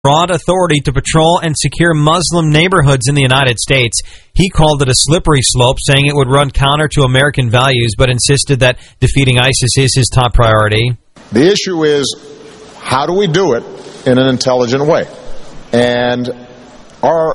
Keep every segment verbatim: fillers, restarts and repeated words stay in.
broad authority to patrol and secure Muslim neighborhoods in the United States. He called it a slippery slope, saying it would run counter to American values, but insisted that defeating ISIS is his top priority. The issue is, how do we do it in an intelligent way? And our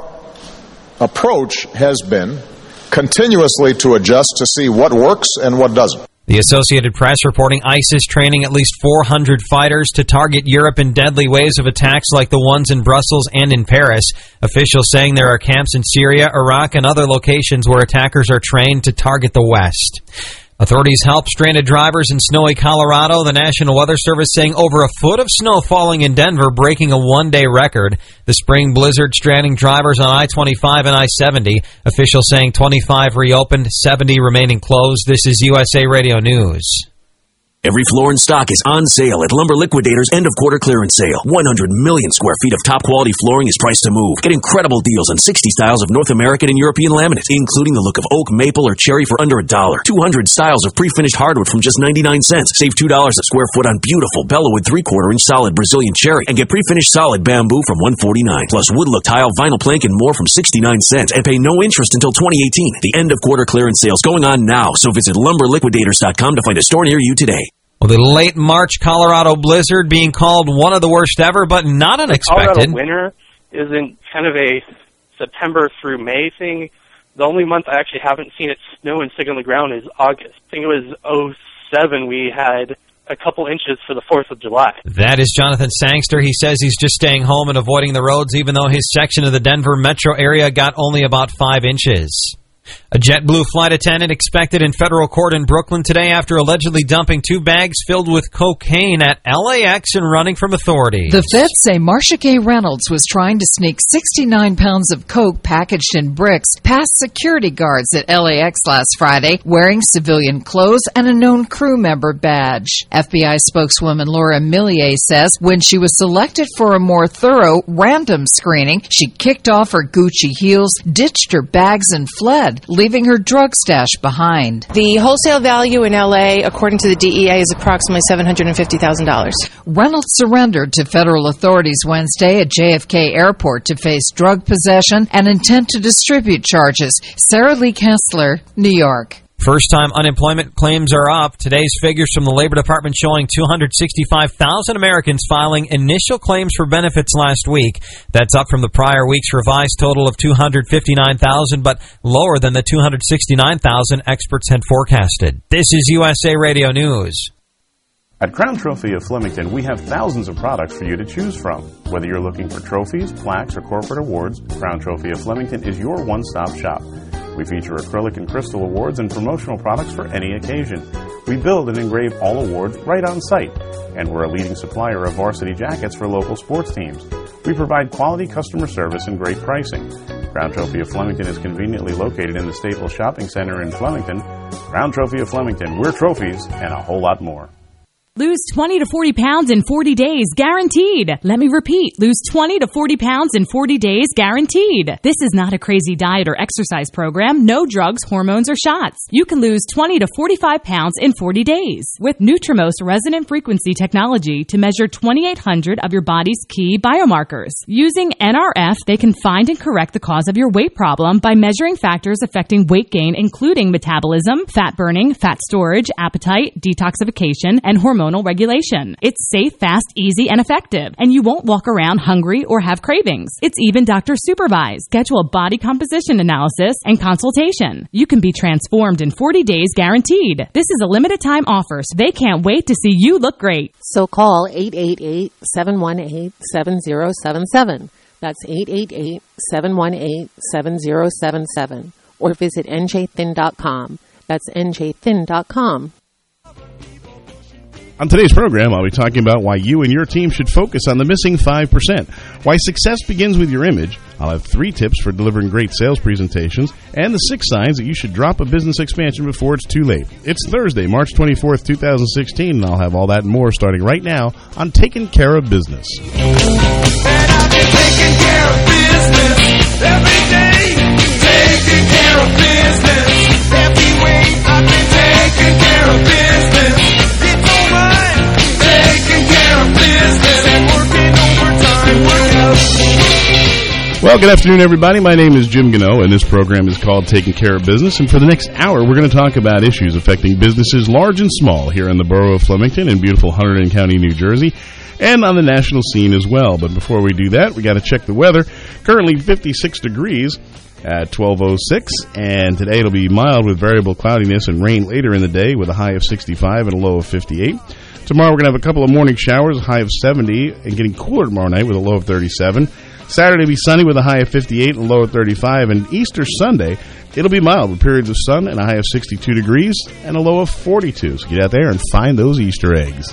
approach has been continuously to adjust to see what works and what doesn't. The Associated Press reporting ISIS training at least four hundred fighters to target Europe in deadly waves of attacks like the ones in Brussels and in Paris. Officials saying there are camps in Syria, Iraq, and other locations where attackers are trained to target the West. Authorities help stranded drivers in snowy Colorado. The National Weather Service saying over a foot of snow falling in Denver, breaking a one-day record. The spring blizzard stranding drivers on I twenty-five and I seventy. Officials saying twenty-five reopened, seventy remaining closed. This is U S A Radio News. Every floor in stock is on sale at Lumber Liquidators' end-of-quarter clearance sale. one hundred million square feet of top-quality flooring is priced to move. Get incredible deals on sixty styles of North American and European laminate, including the look of oak, maple, or cherry for under a dollar. two hundred styles of pre-finished hardwood from just ninety-nine cents. Save two dollars a square foot on beautiful Bellawood three-quarter inch solid Brazilian cherry, and get pre-finished solid bamboo from one forty-nine. Plus wood look tile, vinyl plank, and more from sixty-nine cents, and pay no interest until twenty eighteen. The end-of-quarter clearance sale's going on now, so visit lumber liquidators dot com to find a store near you today. Well, the late March Colorado blizzard being called one of the worst ever, but not unexpected. The Colorado winter isn't kind of a September through May thing. The only month I actually haven't seen it snow and stick on the ground is August. I think it was oh seven we had a couple inches for the fourth of July. That is Jonathan Sangster. He says he's just staying home and avoiding the roads, even though his section of the Denver metro area got only about five inches. A JetBlue flight attendant expected in federal court in Brooklyn today after allegedly dumping two bags filled with cocaine at L A X and running from authorities. The feds say Marsha K. Reynolds was trying to sneak sixty-nine pounds of coke packaged in bricks past security guards at L A X last Friday, wearing civilian clothes and a known crew member badge. F B I spokeswoman Laura Millier says when she was selected for a more thorough random screening, she kicked off her Gucci heels, ditched her bags, and fled, leaving her drug stash behind. The wholesale value in L A, according to the D E A, is approximately seven hundred fifty thousand dollars. Reynolds surrendered to federal authorities Wednesday at J F K Airport to face drug possession and intent to distribute charges. Sarah Lee Kessler, New York. First-time unemployment claims are up. Today's figures from the Labor Department showing two hundred sixty-five thousand Americans filing initial claims for benefits last week. That's up from the prior week's revised total of two hundred fifty-nine thousand, but lower than the two hundred sixty-nine thousand experts had forecasted. This is U S A Radio News. At Crown Trophy of Flemington, we have thousands of products for you to choose from. Whether you're looking for trophies, plaques, or corporate awards, Crown Trophy of Flemington is your one-stop shop. We feature acrylic and crystal awards and promotional products for any occasion. We build and engrave all awards right on site, and we're a leading supplier of varsity jackets for local sports teams. We provide quality customer service and great pricing. Crown Trophy of Flemington is conveniently located in the Staples Shopping Center in Flemington. Crown Trophy of Flemington, we're trophies and a whole lot more. Lose twenty to forty pounds in forty days, guaranteed. Let me repeat, lose twenty to forty pounds in forty days, guaranteed. This is not a crazy diet or exercise program. No drugs, hormones, or shots. You can lose twenty to forty-five pounds in forty days with Nutrimost resonant frequency technology to measure twenty-eight hundred of your body's key biomarkers. Using N R F, they can find and correct the cause of your weight problem by measuring factors affecting weight gain, including metabolism, fat burning, fat storage, appetite, detoxification, and hormone regulation. It's safe, fast, easy, and effective, and you won't walk around hungry or have cravings. It's even doctor supervised. Schedule a body composition analysis and consultation. You can be transformed in forty days, guaranteed. This is a limited time offer, so they can't wait to see you look great. So call eight eight eight, seven one eight, seven zero seven seven. That's eight eight eight, seven one eight, seven zero seven seven. Or visit N J thin dot com. That's N J thin dot com. On today's program, I'll be talking about why you and your team should focus on the missing five percent, why success begins with your image. I'll have three tips for delivering great sales presentations, and the six signs that you should drop a business expansion before it's too late. It's Thursday, March twenty-fourth, twenty sixteen, and I'll have all that and more starting right now on Taking Care of Business. And I've been taking care of business every day, taking care of business every way. I've been taking care of business. Taking care of business and working overtime, work out Well, good afternoon, everybody. My name is Jim Gano, and this program is called Taking Care of Business. And for the next hour, we're going to talk about issues affecting businesses large and small here in the borough of Flemington in beautiful Hunterdon County, New Jersey, and on the national scene as well. But before we do that, we got to check the weather. Currently fifty-six degrees at twelve oh six, and today it'll be mild with variable cloudiness and rain later in the day with a high of sixty-five and a low of fifty-eight. Tomorrow we're going to have a couple of morning showers, a high of seventy, and getting cooler tomorrow night with a low of thirty-seven. Saturday will be sunny with a high of fifty-eight and a low of thirty-five. And Easter Sunday, it'll be mild with periods of sun and a high of sixty-two degrees and a low of forty-two. So get out there and find those Easter eggs.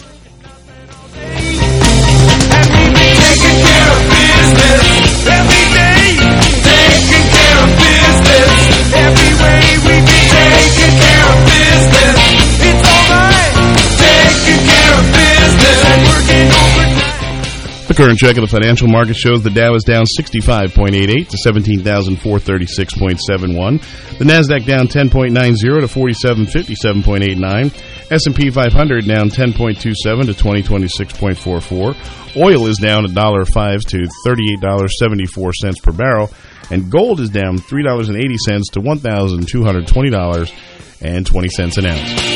The current check of the financial market shows the Dow is down sixty-five point eight eight to seventeen thousand four hundred thirty-six point seven one. The NASDAQ down ten point nine zero to forty-seven fifty-seven point eight nine. S and P five hundred down ten point two seven to twenty twenty-six point four four. Oil is down one dollar five to thirty-eight dollars and seventy-four cents per barrel. And gold is down three dollars and eighty cents to one thousand two hundred twenty dollars and twenty cents an ounce.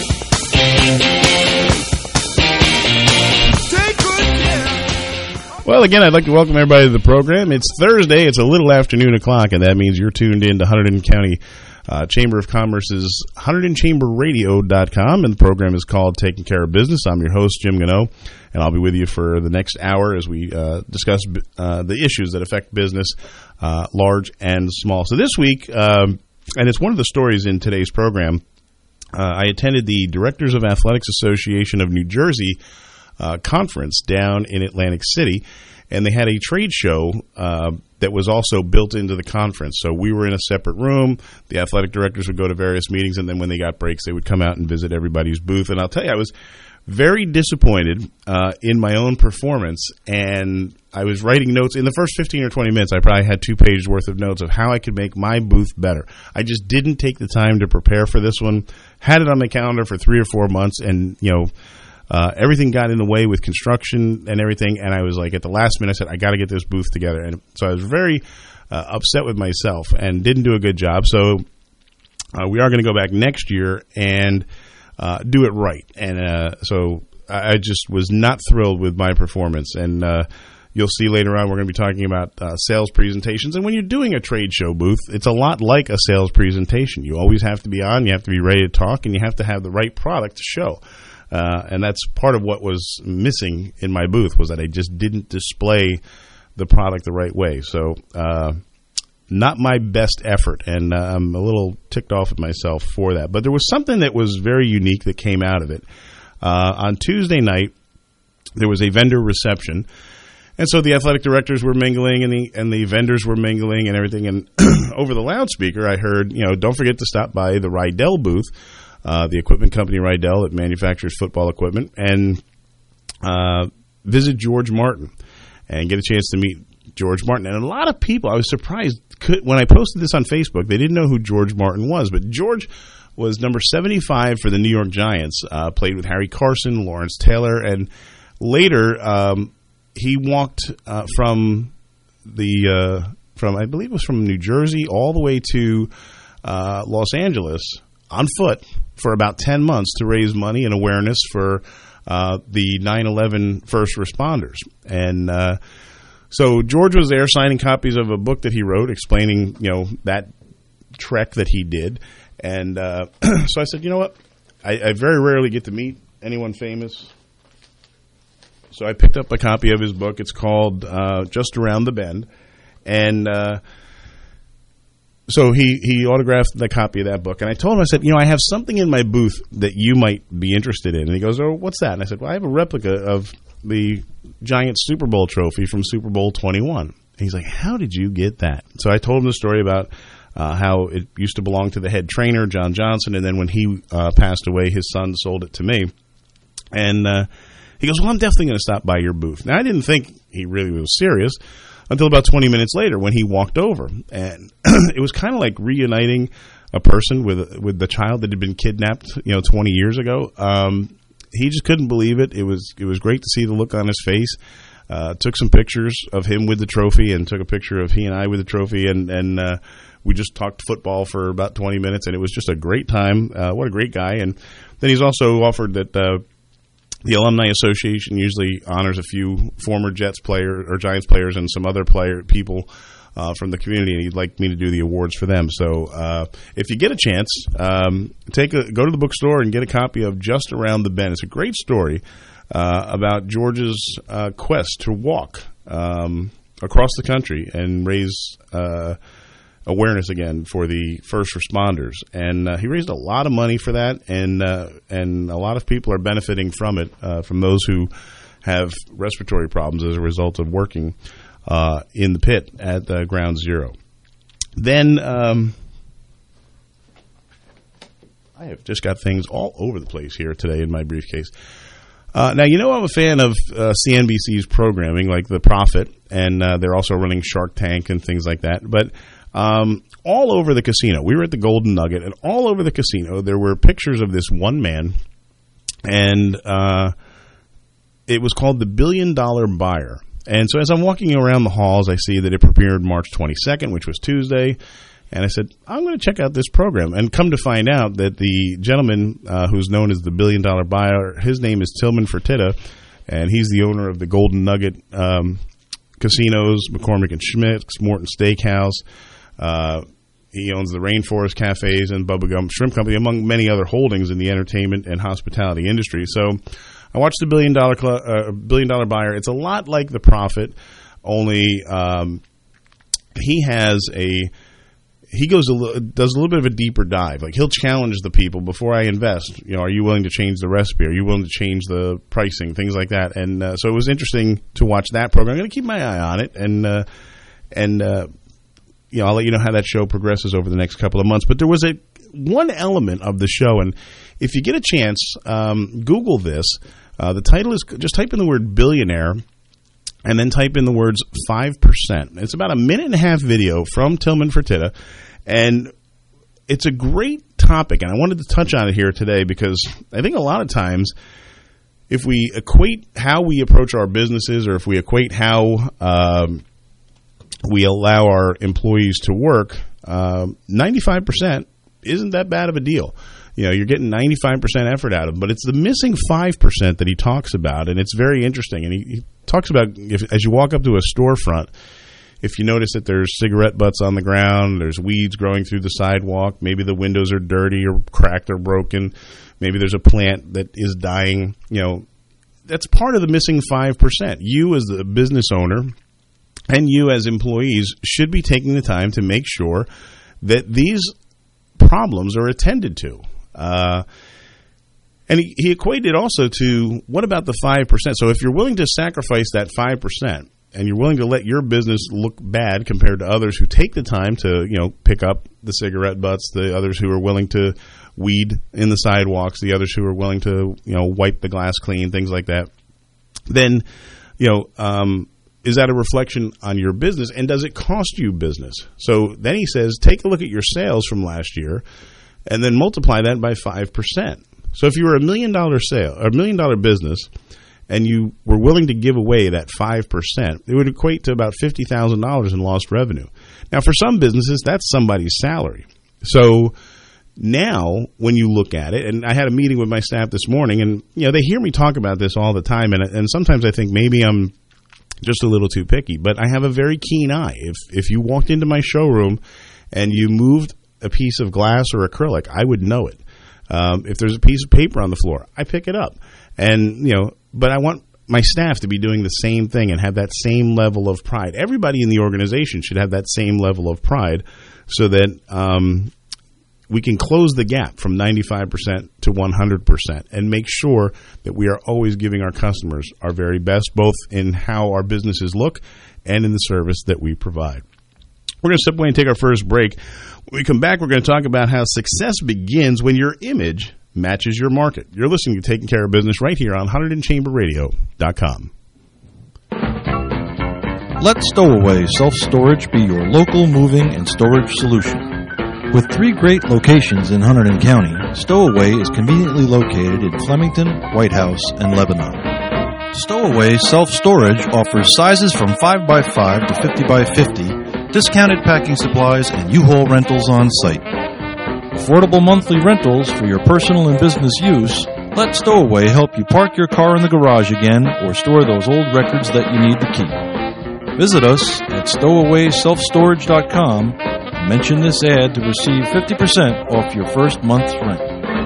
Well, again, I'd like to welcome everybody to the program. It's Thursday. It's a little after noon o'clock, and that means you're tuned in to Hunterdon County uh, Chamber of Commerce's Hunterdon Chamber Radio dot com, and the program is called Taking Care of Business. I'm your host, Jim Gano, and I'll be with you for the next hour as we uh, discuss uh, the issues that affect business, uh, large and small. So this week, um, and it's one of the stories in today's program, uh, I attended the Directors of Athletics Association of New Jersey Uh, conference down in Atlantic City, and they had a trade show uh, that was also built into the conference. So we were in a separate room. The athletic directors would go to various meetings, and then when they got breaks, they would come out and visit everybody's booth. And I'll tell you, I was very disappointed uh, in my own performance, and I was writing notes. In the first fifteen or twenty minutes, I probably had two pages worth of notes of how I could make my booth better. I just didn't take the time to prepare for this one. Had it on my calendar for three or four months, and, you know, Uh, everything got in the way with construction and everything, and I was like, at the last minute, I said, I got to get this booth together. And so I was very uh, upset with myself and didn't do a good job. So uh, we are going to go back next year and uh, do it right. And uh, so I just was not thrilled with my performance. And uh, you'll see later on, we're going to be talking about uh, sales presentations. And when you're doing a trade show booth, it's a lot like a sales presentation. You always have to be on, you have to be ready to talk, and you have to have the right product to show. Uh, and that's part of what was missing in my booth, was that I just didn't display the product the right way. So uh, not my best effort, and uh, I'm a little ticked off at myself for that. But there was something that was very unique that came out of it. Uh, on Tuesday night, there was a vendor reception. And so the athletic directors were mingling, and the and the vendors were mingling and everything. And over the loudspeaker, I heard, you know, don't forget to stop by the Rydell booth. Uh, the equipment company Rydell that manufactures football equipment, and uh, visit George Martin and get a chance to meet George Martin. And a lot of people, I was surprised, could, when I posted this on Facebook, they didn't know who George Martin was. But George was number seventy-five for the New York Giants, uh, played with Harry Carson, Lawrence Taylor, and later um, he walked uh, from the, uh, from I believe it was from New Jersey all the way to uh, Los Angeles on foot for about ten months to raise money and awareness for uh, the nine eleven first responders. And uh, so George was there signing copies of a book that he wrote explaining, you know, that trek that he did. And uh, so I said, you know what, I, I very rarely get to meet anyone famous. So I picked up a copy of his book. It's called uh, Just Around the Bend. And uh So he, he autographed the copy of that book, and I told him, I said, you know, I have something in my booth that you might be interested in. And he goes, oh, what's that? And I said, well, I have a replica of the Giants Super Bowl trophy from Super Bowl twenty-one. And he's like, how did you get that? So I told him the story about uh, how it used to belong to the head trainer, John Johnson, and then when he uh, passed away, his son sold it to me. And uh, he goes, well, I'm definitely going to stop by your booth. Now, I didn't think he really was serious until about twenty minutes later when he walked over. And it was kind of like reuniting a person with with the child that had been kidnapped, you know, twenty years ago. Um, he just couldn't believe it. It was it was great to see the look on his face. uh, took some pictures of him with the trophy and took a picture of he and I with the trophy, and, and uh, we just talked football for about twenty minutes, and it was just a great time. Uh, what a great guy. And then he's also offered that uh, the Alumni Association usually honors a few former Jets players or Giants players and some other player people uh, from the community, and he'd like me to do the awards for them. So uh, if you get a chance, um, take a go to the bookstore and get a copy of Just Around the Bend. It's a great story uh, about George's uh, quest to walk um, across the country and raise uh, awareness again for the first responders. And uh, he raised a lot of money for that, and uh, and a lot of people are benefiting from it, uh, from those who have respiratory problems as a result of working uh, in the pit at uh, Ground Zero. Then um, I have just got things all over the place here today in my briefcase. Uh, now, you know I'm a fan of uh, C N B C's programming, like The Profit, and uh, they're also running Shark Tank and things like that. But um, all over the casino, we were at the Golden Nugget, and all over the casino there were pictures of this one man, and uh, it was called The Billion Dollar Buyer. And so as I'm walking around the halls, I see that it premiered March twenty-second, which was Tuesday. And I said, I'm going to check out this program. And come to find out that the gentleman uh, who's known as the Billion Dollar Buyer, his name is Tillman Fertitta, and he's the owner of the Golden Nugget um, casinos, McCormick and Schmick's, Morton Steakhouse. Uh, he owns the Rainforest Cafes and Bubba Gump Shrimp Company, among many other holdings in the entertainment and hospitality industry. So I watched the Billion Dollar Cl- uh, Billion Dollar Buyer. It's a lot like The Profit, only um, he has a he goes a little, does a little bit of a deeper dive. Like, he'll challenge the people before I invest. You know, are you willing to change the recipe? Are you willing to change the pricing? Things like that. And uh, so it was interesting to watch that program. I'm going to keep my eye on it, and uh, and uh, you know, I'll let you know how that show progresses over the next couple of months. But there was a one element of the show, and if you get a chance, um, Google this. Uh, the title is, just type in the word billionaire, and then type in the words five percent. It's about a minute and a half video from Tillman Fertitta, and it's a great topic, and I wanted to touch on it here today because I think a lot of times if we equate how we approach our businesses, or if we equate how um, we allow our employees to work, um, ninety-five percent isn't that bad of a deal. You know, you're getting ninety-five percent effort out of them, but it's the missing five percent that he talks about, and it's very interesting. And he, he talks about, if, as you walk up to a storefront, if you notice that there's cigarette butts on the ground, there's weeds growing through the sidewalk, maybe the windows are dirty or cracked or broken, maybe there's a plant that is dying, you know, that's part of the missing five percent. You as the business owner and you as employees should be taking the time to make sure that these problems are attended to. Uh, and he, he equated also to, what about the five percent? So if you're willing to sacrifice that five percent and you're willing to let your business look bad compared to others who take the time to, you know, pick up the cigarette butts, the others who are willing to weed in the sidewalks, the others who are willing to, you know, wipe the glass clean, things like that, then, you know, um, is that a reflection on your business, and does it cost you business? So then he says, take a look at your sales from last year and then multiply that by five percent. So if you were a million dollar sale, or a million dollar business, and you were willing to give away that five percent, it would equate to about fifty thousand dollars in lost revenue. Now, for some businesses, that's somebody's salary. So now, when you look at it, and I had a meeting with my staff this morning, and you know, they hear me talk about this all the time, and, and sometimes I think maybe I'm just a little too picky, but I have a very keen eye. If if you walked into my showroom and you moved a piece of glass or acrylic, I would know it. Um, if there's a piece of paper on the floor, I pick it up. And, you know, but I want my staff to be doing the same thing and have that same level of pride. Everybody in the organization should have that same level of pride, so that um, we can close the gap from ninety-five percent to one hundred percent and make sure that we are always giving our customers our very best, both in how our businesses look and in the service that we provide. We're going to step away and take our first break. When we come back, we're going to talk about how success begins when your image matches your market. You're listening to Taking Care of Business right here on Hunterdon Chamber Radio dot com. Let Stowaway Self-Storage be your local moving and storage solution. With three great locations in Hunterdon County, Stowaway is conveniently located in Flemington, White House, and Lebanon. Stowaway Self-Storage offers sizes from five by five to fifty by fifty, discounted packing supplies, and U-Haul rentals on site. Affordable monthly rentals for your personal and business use. Let Stowaway help you park your car in the garage again or store those old records that you need to keep. Visit us at stowaway self storage dot com and mention this ad to receive fifty percent off your first month's rent.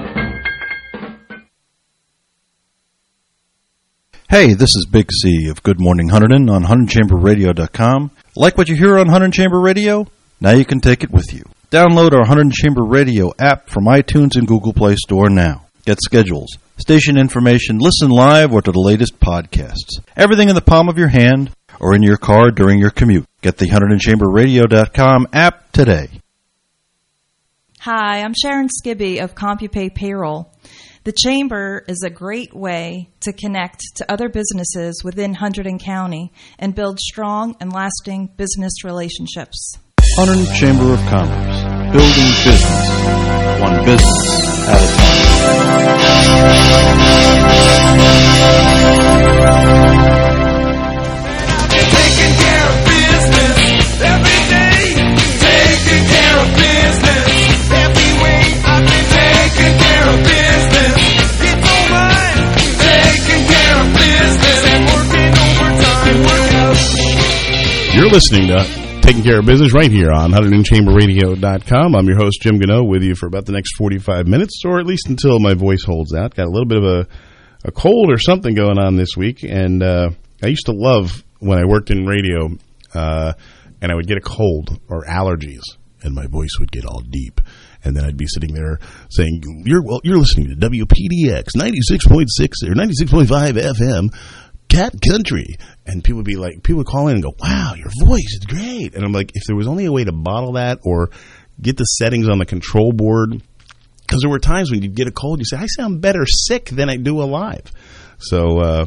Hey, this is Big C of Good Morning Hunterdon on Hunterdon Chamber Radio dot com. Like what you hear on Hunterdon Chamber Radio? Now you can take it with you. Download our Hunterdon Chamber Radio app from iTunes and Google Play Store now. Get schedules, station information, listen live, or to the latest podcasts. Everything in the palm of your hand or in your car during your commute. Get the Hunterdon Chamber Radio dot com app today. Hi, I'm Sharon Skibby of CompuPay Payroll. The Chamber is a great way to connect to other businesses within Hunterdon County and build strong and lasting business relationships. Hunterdon Chamber of Commerce, building business, one business at a Taking care of business every day. Taking care of business every way. I've been taking care of business. It's all mine. Taking care of business and working overtime. Work out. You're listening to Taking Care of Business right here on Hunterdon Chamber Radio dot com. I'm your host, Jim Gano, with you for about the next forty-five minutes, or at least until my voice holds out. Got a little bit of a, a cold or something going on this week, and uh, I used to love when I worked in radio, uh, and I would get a cold or allergies, and my voice would get all deep. And then I'd be sitting there saying, "You're well, you're listening to W P D X ninety-six point six or ninety-six point five F M, Cat Country." And people would be like, people would call in and go, "Wow, your voice is great." And I'm like, if there was only a way to bottle that or get the settings on the control board, because there were times when you'd get a cold, you say, "I sound better sick than I do alive." So uh,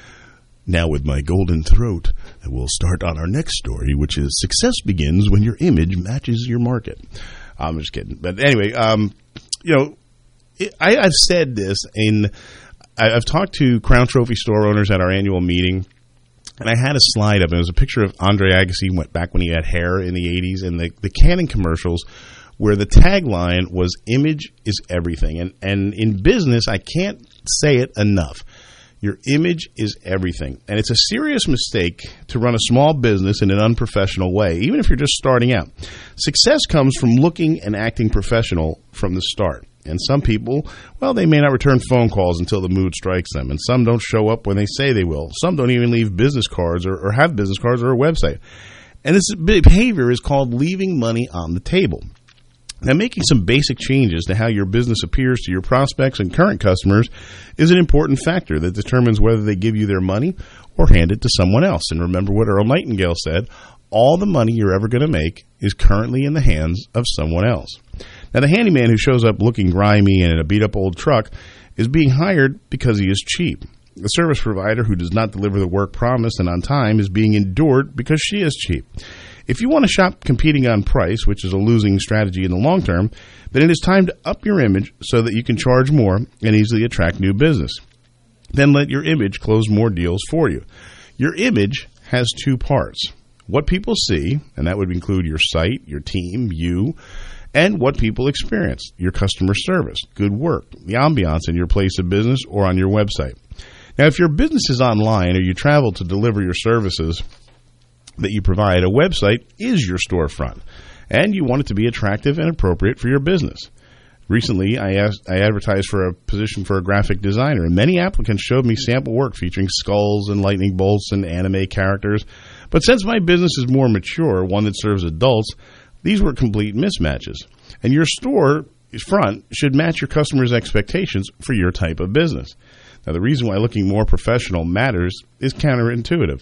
now with my golden throat, we'll start on our next story, which is success begins when your image matches your market. I'm just kidding. But anyway, um, you know, it, I, I've said this in, I, I've talked to Crown Trophy store owners at our annual meeting, and I had a slide up, and it was a picture of Andre Agassi, went back when he had hair in the eighties, and the, the Canon commercials where the tagline was, "Image is everything." And, and in business, I can't say it enough. Your image is everything. And it's a serious mistake to run a small business in an unprofessional way, even if you're just starting out. Success comes from looking and acting professional from the start. And some people, well, they may not return phone calls until the mood strikes them. And some don't show up when they say they will. Some don't even leave business cards or, or have business cards or a website. And this behavior is called leaving money on the table. Now, making some basic changes to how your business appears to your prospects and current customers is an important factor that determines whether they give you their money or hand it to someone else. And remember what Earl Nightingale said, all the money you're ever going to make is currently in the hands of someone else. Now, the handyman who shows up looking grimy and in a beat-up old truck is being hired because he is cheap. The service provider who does not deliver the work promised and on time is being endured because she is cheap. If you want to shop competing on price, which is a losing strategy in the long term, then it is time to up your image so that you can charge more and easily attract new business. Then let your image close more deals for you. Your image has two parts. What people see, and that would include your site, your team, you, and what people experience, your customer service, good work, the ambiance in your place of business or on your website. Now, if your business is online or you travel to deliver your services that you provide, a website is your storefront, and you want it to be attractive and appropriate for your business. Recently, I asked, I advertised for a position for a graphic designer, and many applicants showed me sample work featuring skulls and lightning bolts and anime characters. But since my business is more mature, one that serves adults, these were complete mismatches. And your store front should match your customers' expectations for your type of business. Now, the reason why looking more professional matters is counterintuitive.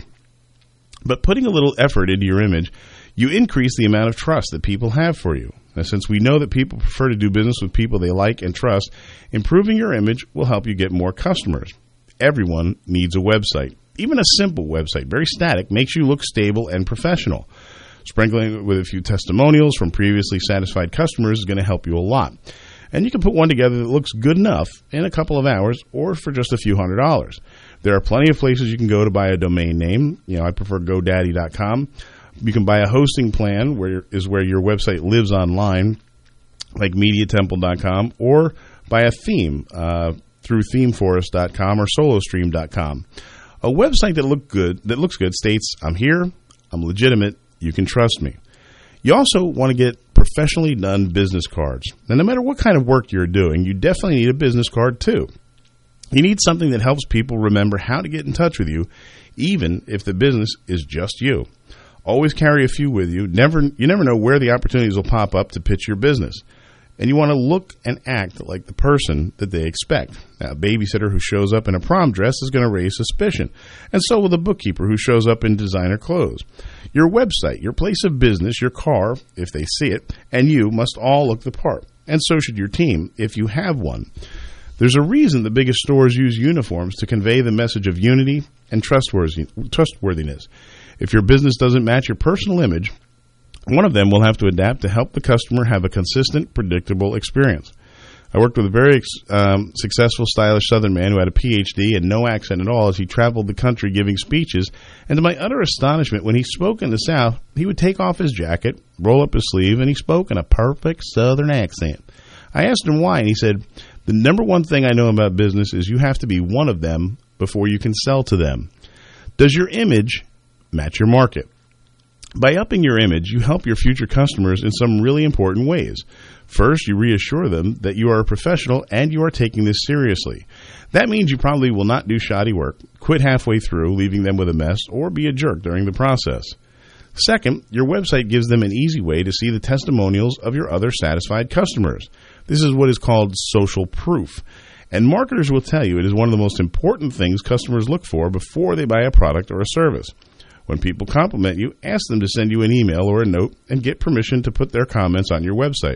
But putting a little effort into your image, you increase the amount of trust that people have for you. Now, since we know that people prefer to do business with people they like and trust, improving your image will help you get more customers. Everyone needs a website. Even a simple website, very static, makes you look stable and professional. Sprinkling it with a few testimonials from previously satisfied customers is going to help you a lot. And you can put one together that looks good enough in a couple of hours or for just a few hundred dollars. There are plenty of places you can go to buy a domain name. You know, I prefer GoDaddy dot com. You can buy a hosting plan, where is where your website lives online, like Media Temple dot com, or buy a theme uh, through Theme Forest dot com or Solo Stream dot com. A website that look good that looks good states, "I'm here, I'm legitimate, you can trust me." You also want to get professionally done business cards. Now, no matter what kind of work you're doing, you definitely need a business card too. You need something that helps people remember how to get in touch with you, even if the business is just you. Always carry a few with you. Never, you never know where the opportunities will pop up to pitch your business. And you want to look and act like the person that they expect. Now, a babysitter who shows up in a prom dress is going to raise suspicion. And so will the bookkeeper who shows up in designer clothes. Your website, your place of business, your car, if they see it, and you must all look the part. And so should your team, if you have one. There's a reason the biggest stores use uniforms to convey the message of unity and trustworthiness. If your business doesn't match your personal image, one of them will have to adapt to help the customer have a consistent, predictable experience. I worked with a very um, successful, stylish Southern man who had a P H D and no accent at all as he traveled the country giving speeches. And to my utter astonishment, when he spoke in the South, he would take off his jacket, roll up his sleeve, and he spoke in a perfect Southern accent. I asked him why, and he said, "The number one thing I know about business is you have to be one of them before you can sell to them." Does your image match your market? By upping your image, you help your future customers in some really important ways. First, you reassure them that you are a professional and you are taking this seriously. That means you probably will not do shoddy work, quit halfway through, leaving them with a mess, or be a jerk during the process. Second, your website gives them an easy way to see the testimonials of your other satisfied customers. This is what is called social proof. And marketers will tell you it is one of the most important things customers look for before they buy a product or a service. When people compliment you, ask them to send you an email or a note and get permission to put their comments on your website.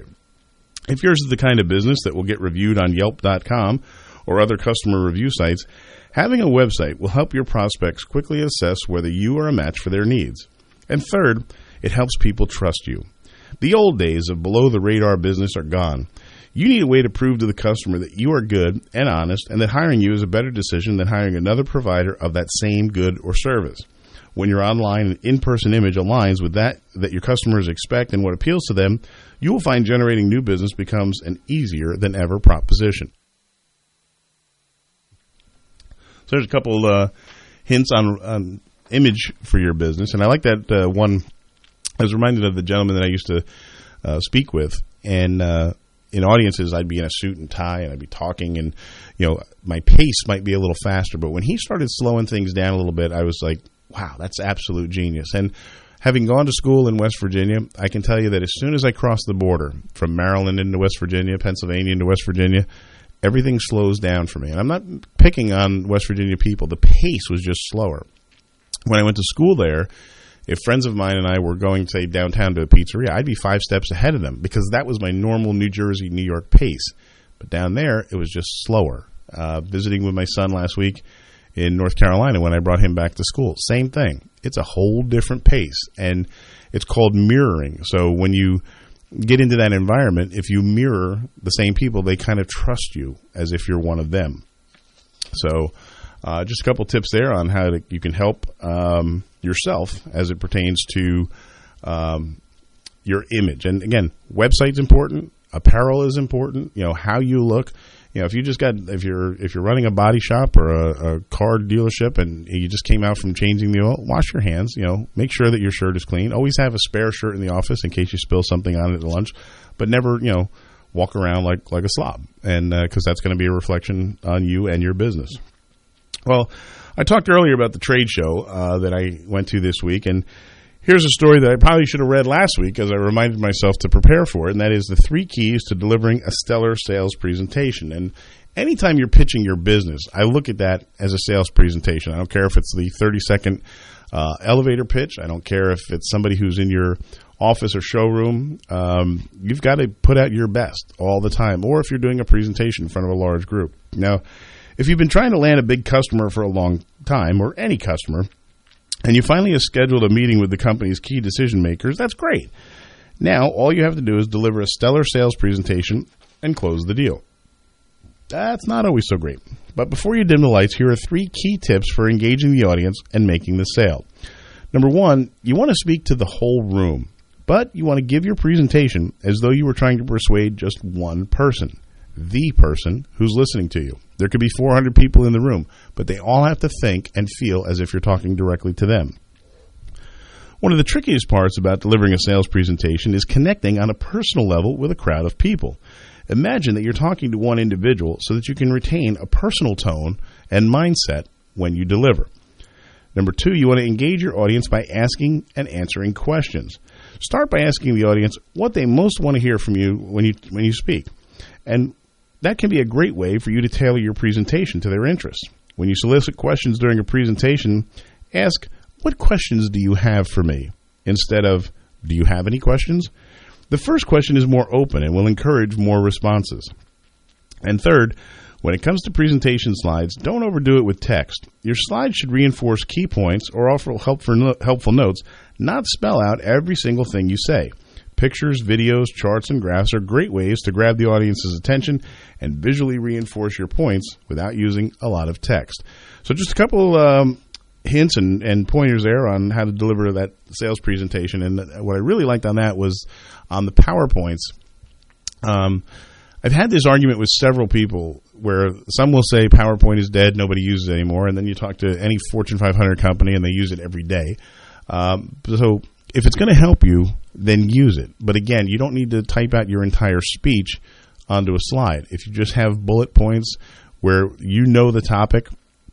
If yours is the kind of business that will get reviewed on Yelp dot com or other customer review sites, having a website will help your prospects quickly assess whether you are a match for their needs. And third, it helps people trust you. The old days of below-the-radar business are gone. You need a way to prove to the customer that you are good and honest and that hiring you is a better decision than hiring another provider of that same good or service. When your online and in-person image aligns with that that your customers expect and what appeals to them, you will find generating new business becomes an easier than ever proposition. So there's a couple uh, hints on, on image for your business, and I like that uh, one. I was reminded of the gentleman that I used to uh, speak with, and uh, in audiences I'd be in a suit and tie and I'd be talking, and you know my pace might be a little faster, but when he started slowing things down a little bit, I was like, wow, that's absolute genius. And having gone to school in West Virginia, I can tell you that as soon as I crossed the border from Maryland into West Virginia, Pennsylvania into West Virginia, everything slows down for me. And I'm not picking on West Virginia people. The pace was just slower. When I went to school there, if friends of mine and I were going, say, downtown to a pizzeria, I'd be five steps ahead of them because that was my normal New Jersey, New York pace. But down there, it was just slower. Uh, visiting with my son last week in North Carolina when I brought him back to school. Same thing. It's a whole different pace, and it's called mirroring. So when you get into that environment, if you mirror the same people, they kind of trust you as if you're one of them. So uh, just a couple tips there on how to, you can help um, yourself as it pertains to um, your image. And again, website's important. Apparel is important. You know, how you look. You know, if you just got, if you're if you're running a body shop or a, a car dealership and you just came out from changing the oil, wash your hands. You know, make sure that your shirt is clean. Always have a spare shirt in the office in case you spill something on it at lunch, but never, you know, walk around like like a slob, and because uh, that's going to be a reflection on you and your business. Well, I talked earlier about the trade show uh, that I went to this week, and here's a story that I probably should have read last week as I reminded myself to prepare for it, and that is the three keys to delivering a stellar sales presentation. And anytime you're pitching your business, I look at that as a sales presentation. I don't care if it's the thirty-second uh, elevator pitch. I don't care if it's somebody who's in your office or showroom. Um, you've got to put out your best all the time, or if you're doing a presentation in front of a large group. Now, if you've been trying to land a big customer for a long time, or any customer, and you finally have scheduled a meeting with the company's key decision makers, that's great. Now, all you have to do is deliver a stellar sales presentation and close the deal. That's not always so great. But before you dim the lights, here are three key tips for engaging the audience and making the sale. Number one, you want to speak to the whole room, but you want to give your presentation as though you were trying to persuade just one person, the person who's listening to you. There could be four hundred people in the room, but they all have to think and feel as if you're talking directly to them. One of the trickiest parts about delivering a sales presentation is connecting on a personal level with a crowd of people. Imagine that you're talking to one individual so that you can retain a personal tone and mindset when you deliver. Number two, you want to engage your audience by asking and answering questions. Start by asking the audience what they most want to hear from you when you when you speak. And that can be a great way for you to tailor your presentation to their interests. When you solicit questions during a presentation, ask, what questions do you have for me? Instead of, do you have any questions? The first question is more open and will encourage more responses. And third, when it comes to presentation slides, don't overdo it with text. Your slides should reinforce key points or offer helpful, helpful notes, not spell out every single thing you say. Pictures, videos, charts, and graphs are great ways to grab the audience's attention and visually reinforce your points without using a lot of text. So just a couple um, hints and, and pointers there on how to deliver that sales presentation. And what I really liked on that was on the PowerPoints. Um, I've had this argument with several people where some will say PowerPoint is dead, nobody uses it anymore, and then you talk to any Fortune five hundred company and they use it every day. Um, so if it's going to help you, then use it. But again, you don't need to type out your entire speech onto a slide. If you just have bullet points where you know the topic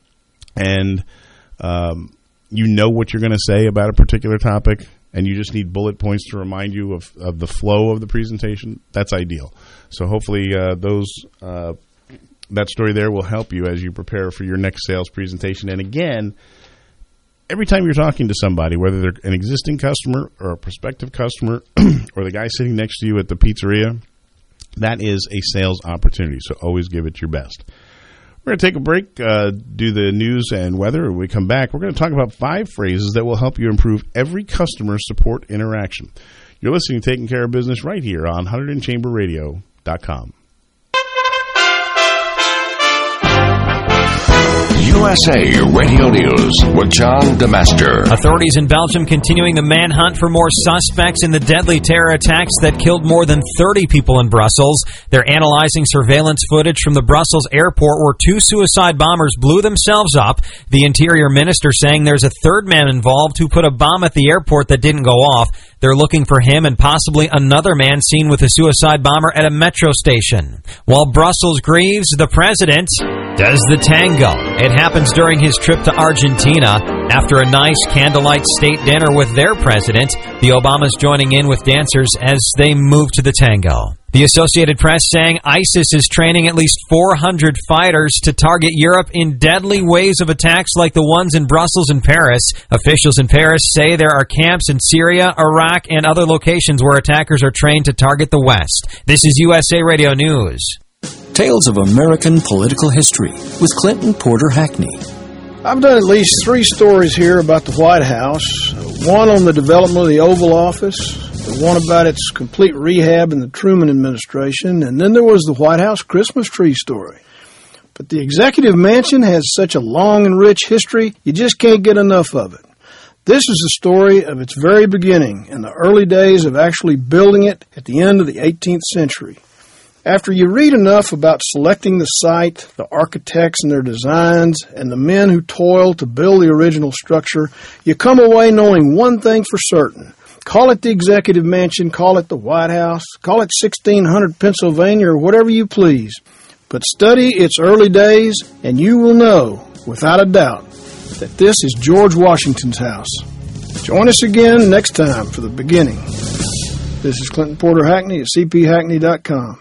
and um, you know what you're going to say about a particular topic, and you just need bullet points to remind you of, of the flow of the presentation, that's ideal. So hopefully uh, those uh, that story there will help you as you prepare for your next sales presentation. And again, every time you're talking to somebody, whether they're an existing customer or a prospective customer or the guy sitting next to you at the pizzeria, that is a sales opportunity. So always give it your best. We're going to take a break, uh, do the news and weather. When we come back, we're going to talk about five phrases that will help you improve every customer support interaction. You're listening to Taking Care of Business right here on one hundred chamber radio dot com. U S A Radio News with John DeMaster. Authorities in Belgium continuing the manhunt for more suspects in the deadly terror attacks that killed more than thirty people in Brussels. They're analyzing surveillance footage from the Brussels airport where two suicide bombers blew themselves up. The Interior Minister saying there's a third man involved who put a bomb at the airport that didn't go off. They're looking for him and possibly another man seen with a suicide bomber at a metro station. While Brussels grieves, the president does the tango. It happens during his trip to Argentina. After a nice candlelight state dinner with their president, the Obamas joining in with dancers as they move to the tango. The Associated Press saying ISIS is training at least four hundred fighters to target Europe in deadly waves of attacks like the ones in Brussels and Paris. Officials in Paris say there are camps in Syria, Iraq, and other locations where attackers are trained to target the West. This is U S A Radio News. Tales of American Political History with Clinton Porter Hackney. I've done at least three stories here about the White House. One on the development of the Oval Office, one about its complete rehab in the Truman administration, and then there was the White House Christmas tree story. But the Executive Mansion has such a long and rich history, you just can't get enough of it. This is the story of its very beginning and the early days of actually building it at the end of the eighteenth century. After you read enough about selecting the site, the architects and their designs, and the men who toiled to build the original structure, you come away knowing one thing for certain. Call it the Executive Mansion, call it the White House, call it sixteen hundred Pennsylvania, or whatever you please. But study its early days, and you will know, without a doubt, that this is George Washington's house. Join us again next time for the beginning. This is Clinton Porter Hackney at c p hackney dot com.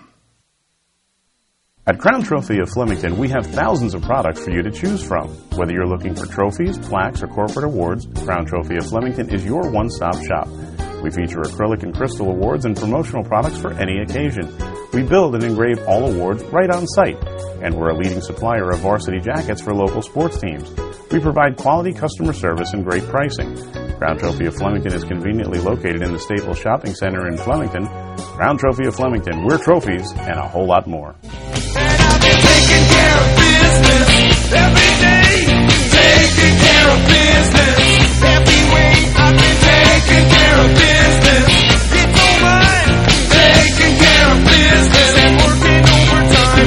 At Crown Trophy of Flemington, we have thousands of products for you to choose from. Whether you're looking for trophies, plaques, or corporate awards, Crown Trophy of Flemington is your one-stop shop. We feature acrylic and crystal awards and promotional products for any occasion. We build and engrave all awards right on site, and we're a leading supplier of varsity jackets for local sports teams. We provide quality customer service and great pricing. Crown Trophy of Flemington is conveniently located in the Staples Shopping Center in Flemington. Crown Trophy of Flemington, we're trophies and a whole lot more. And I've been taking care of business every day. Taking care of business every way. I've been taking care of business. It's all mine. Taking care of business and working overtime.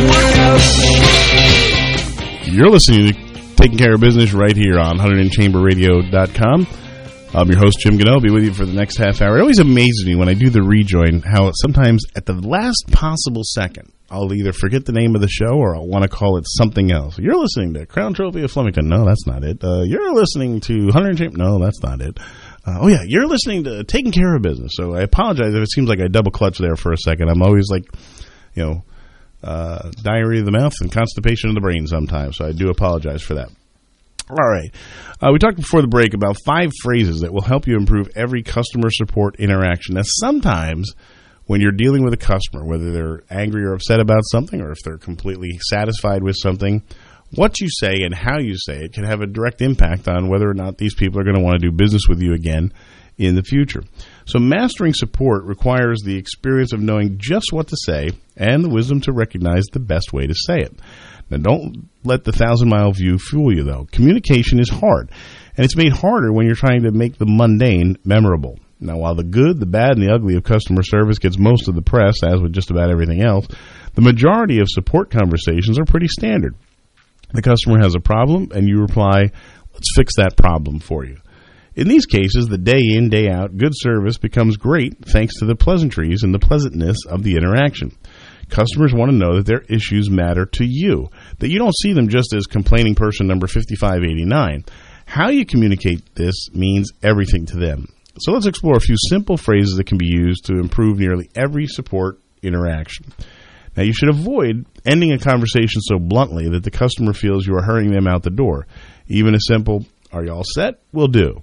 Work out. You're listening to Taking Care of Business right here on one hundred chamber radio dot com. I'm your host, Jim Gannell. I'll be with you for the next half hour. It always amazes me when I do the rejoin how sometimes at the last possible second, I'll either forget the name of the show or I'll want to call it something else. You're listening to Crown Trophy of Flemington. No, that's not it. Uh, you're listening to one hundred Chamber. No, that's not it. Uh, oh, yeah, you're listening to Taking Care of Business. So I apologize if it seems like I double clutch there for a second. I'm always like, you know, uh, diarrhea of the mouth and constipation of the brain sometimes. So I do apologize for that. All right. Uh, we talked before the break about five phrases that will help you improve every customer support interaction. Now, sometimes when you're dealing with a customer, whether they're angry or upset about something or if they're completely satisfied with something, what you say and how you say it can have a direct impact on whether or not these people are going to want to do business with you again in the future. So mastering support requires the experience of knowing just what to say and the wisdom to recognize the best way to say it. Now, don't let the thousand-mile view fool you, though. Communication is hard, and it's made harder when you're trying to make the mundane memorable. Now, while the good, the bad, and the ugly of customer service gets most of the press, as with just about everything else, the majority of support conversations are pretty standard. The customer has a problem, and you reply, let's fix that problem for you. In these cases, the day in, day out, good service becomes great thanks to the pleasantries and the pleasantness of the interaction. Customers want to know that their issues matter to you, that you don't see them just as complaining person number fifty-five eighty-nine. How you communicate this means everything to them. So let's explore a few simple phrases that can be used to improve nearly every support interaction. Now, you should avoid ending a conversation so bluntly that the customer feels you are hurrying them out the door. Even a simple, are you all set, will do.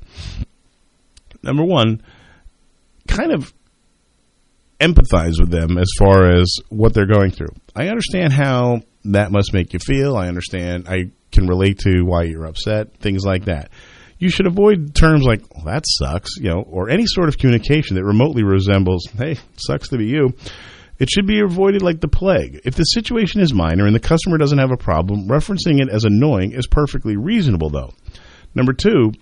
Number one, kind of empathize with them as far as what they're going through. I understand how that must make you feel. I understand. I can relate to why you're upset, things like that. You should avoid terms like, well, that sucks, you know, or any sort of communication that remotely resembles, hey, sucks to be you. It should be avoided like the plague. If the situation is minor and the customer doesn't have a problem, referencing it as annoying is perfectly reasonable, though. Number two,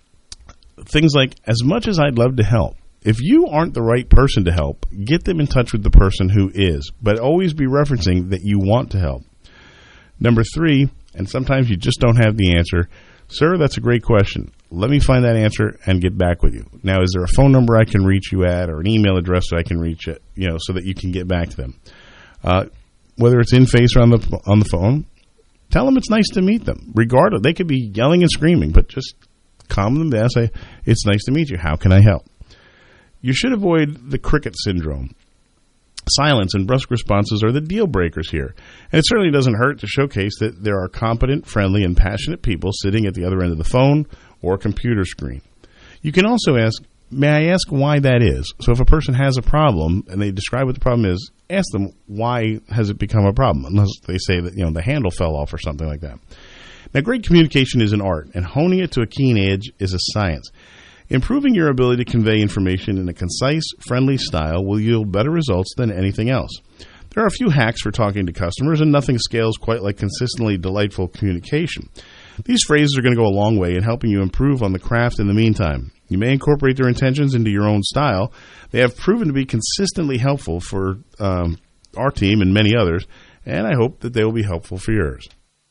things like, as much as I'd love to help, if you aren't the right person to help, get them in touch with the person who is, but always be referencing that you want to help. Number three, and sometimes you just don't have the answer, sir, that's a great question. Let me find that answer and get back with you. Now, is there a phone number I can reach you at or an email address that I can reach it, you know, so that you can get back to them? Uh, whether it's in face or on the on the phone, tell them it's nice to meet them. Regardless, they could be yelling and screaming, but just calm them down. Say, it's nice to meet you. How can I help? You should avoid the cricket syndrome. Silence and brusque responses are the deal breakers here. And it certainly doesn't hurt to showcase that there are competent, friendly, and passionate people sitting at the other end of the phone or computer screen. You can also ask, may I ask why that is? So if a person has a problem and they describe what the problem is, ask them, why has it become a problem? Unless they say that, you know, the handle fell off or something like that. Now, great communication is an art, and honing it to a keen edge is a science. Improving your ability to convey information in a concise, friendly style will yield better results than anything else. There are a few hacks for talking to customers, and nothing scales quite like consistently delightful communication. These phrases are going to go a long way in helping you improve on the craft in the meantime. You may incorporate their intentions into your own style. They have proven to be consistently helpful for um, our team and many others, and I hope that they will be helpful for yours.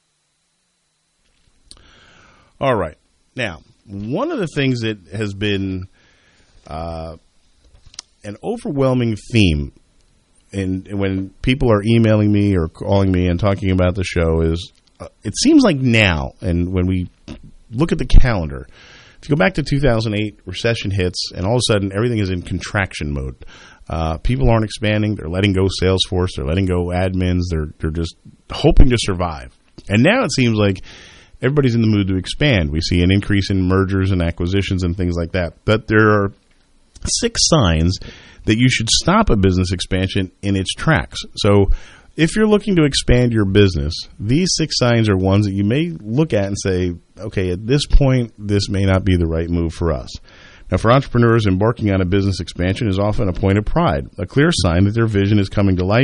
All right. Now, one of the things that has been uh, an overwhelming theme in, in when people are emailing me or calling me and talking about the show is uh, it seems like now, and when we look at the calendar, if you go back to two thousand eight, recession hits, and all of a sudden everything is in contraction mode. Uh, people aren't expanding. They're letting go Salesforce. They're letting go admins. They're, they're just hoping to survive. And now it seems like everybody's in the mood to expand. We see an increase in mergers and acquisitions and things like that. But there are six signs that you should stop a business expansion in its tracks. So if you're looking to expand your business, these six signs are ones that you may look at and say, okay, at this point, this may not be the right move for us. Now, for entrepreneurs, embarking on a business expansion is often a point of pride, a clear sign that their vision is coming to life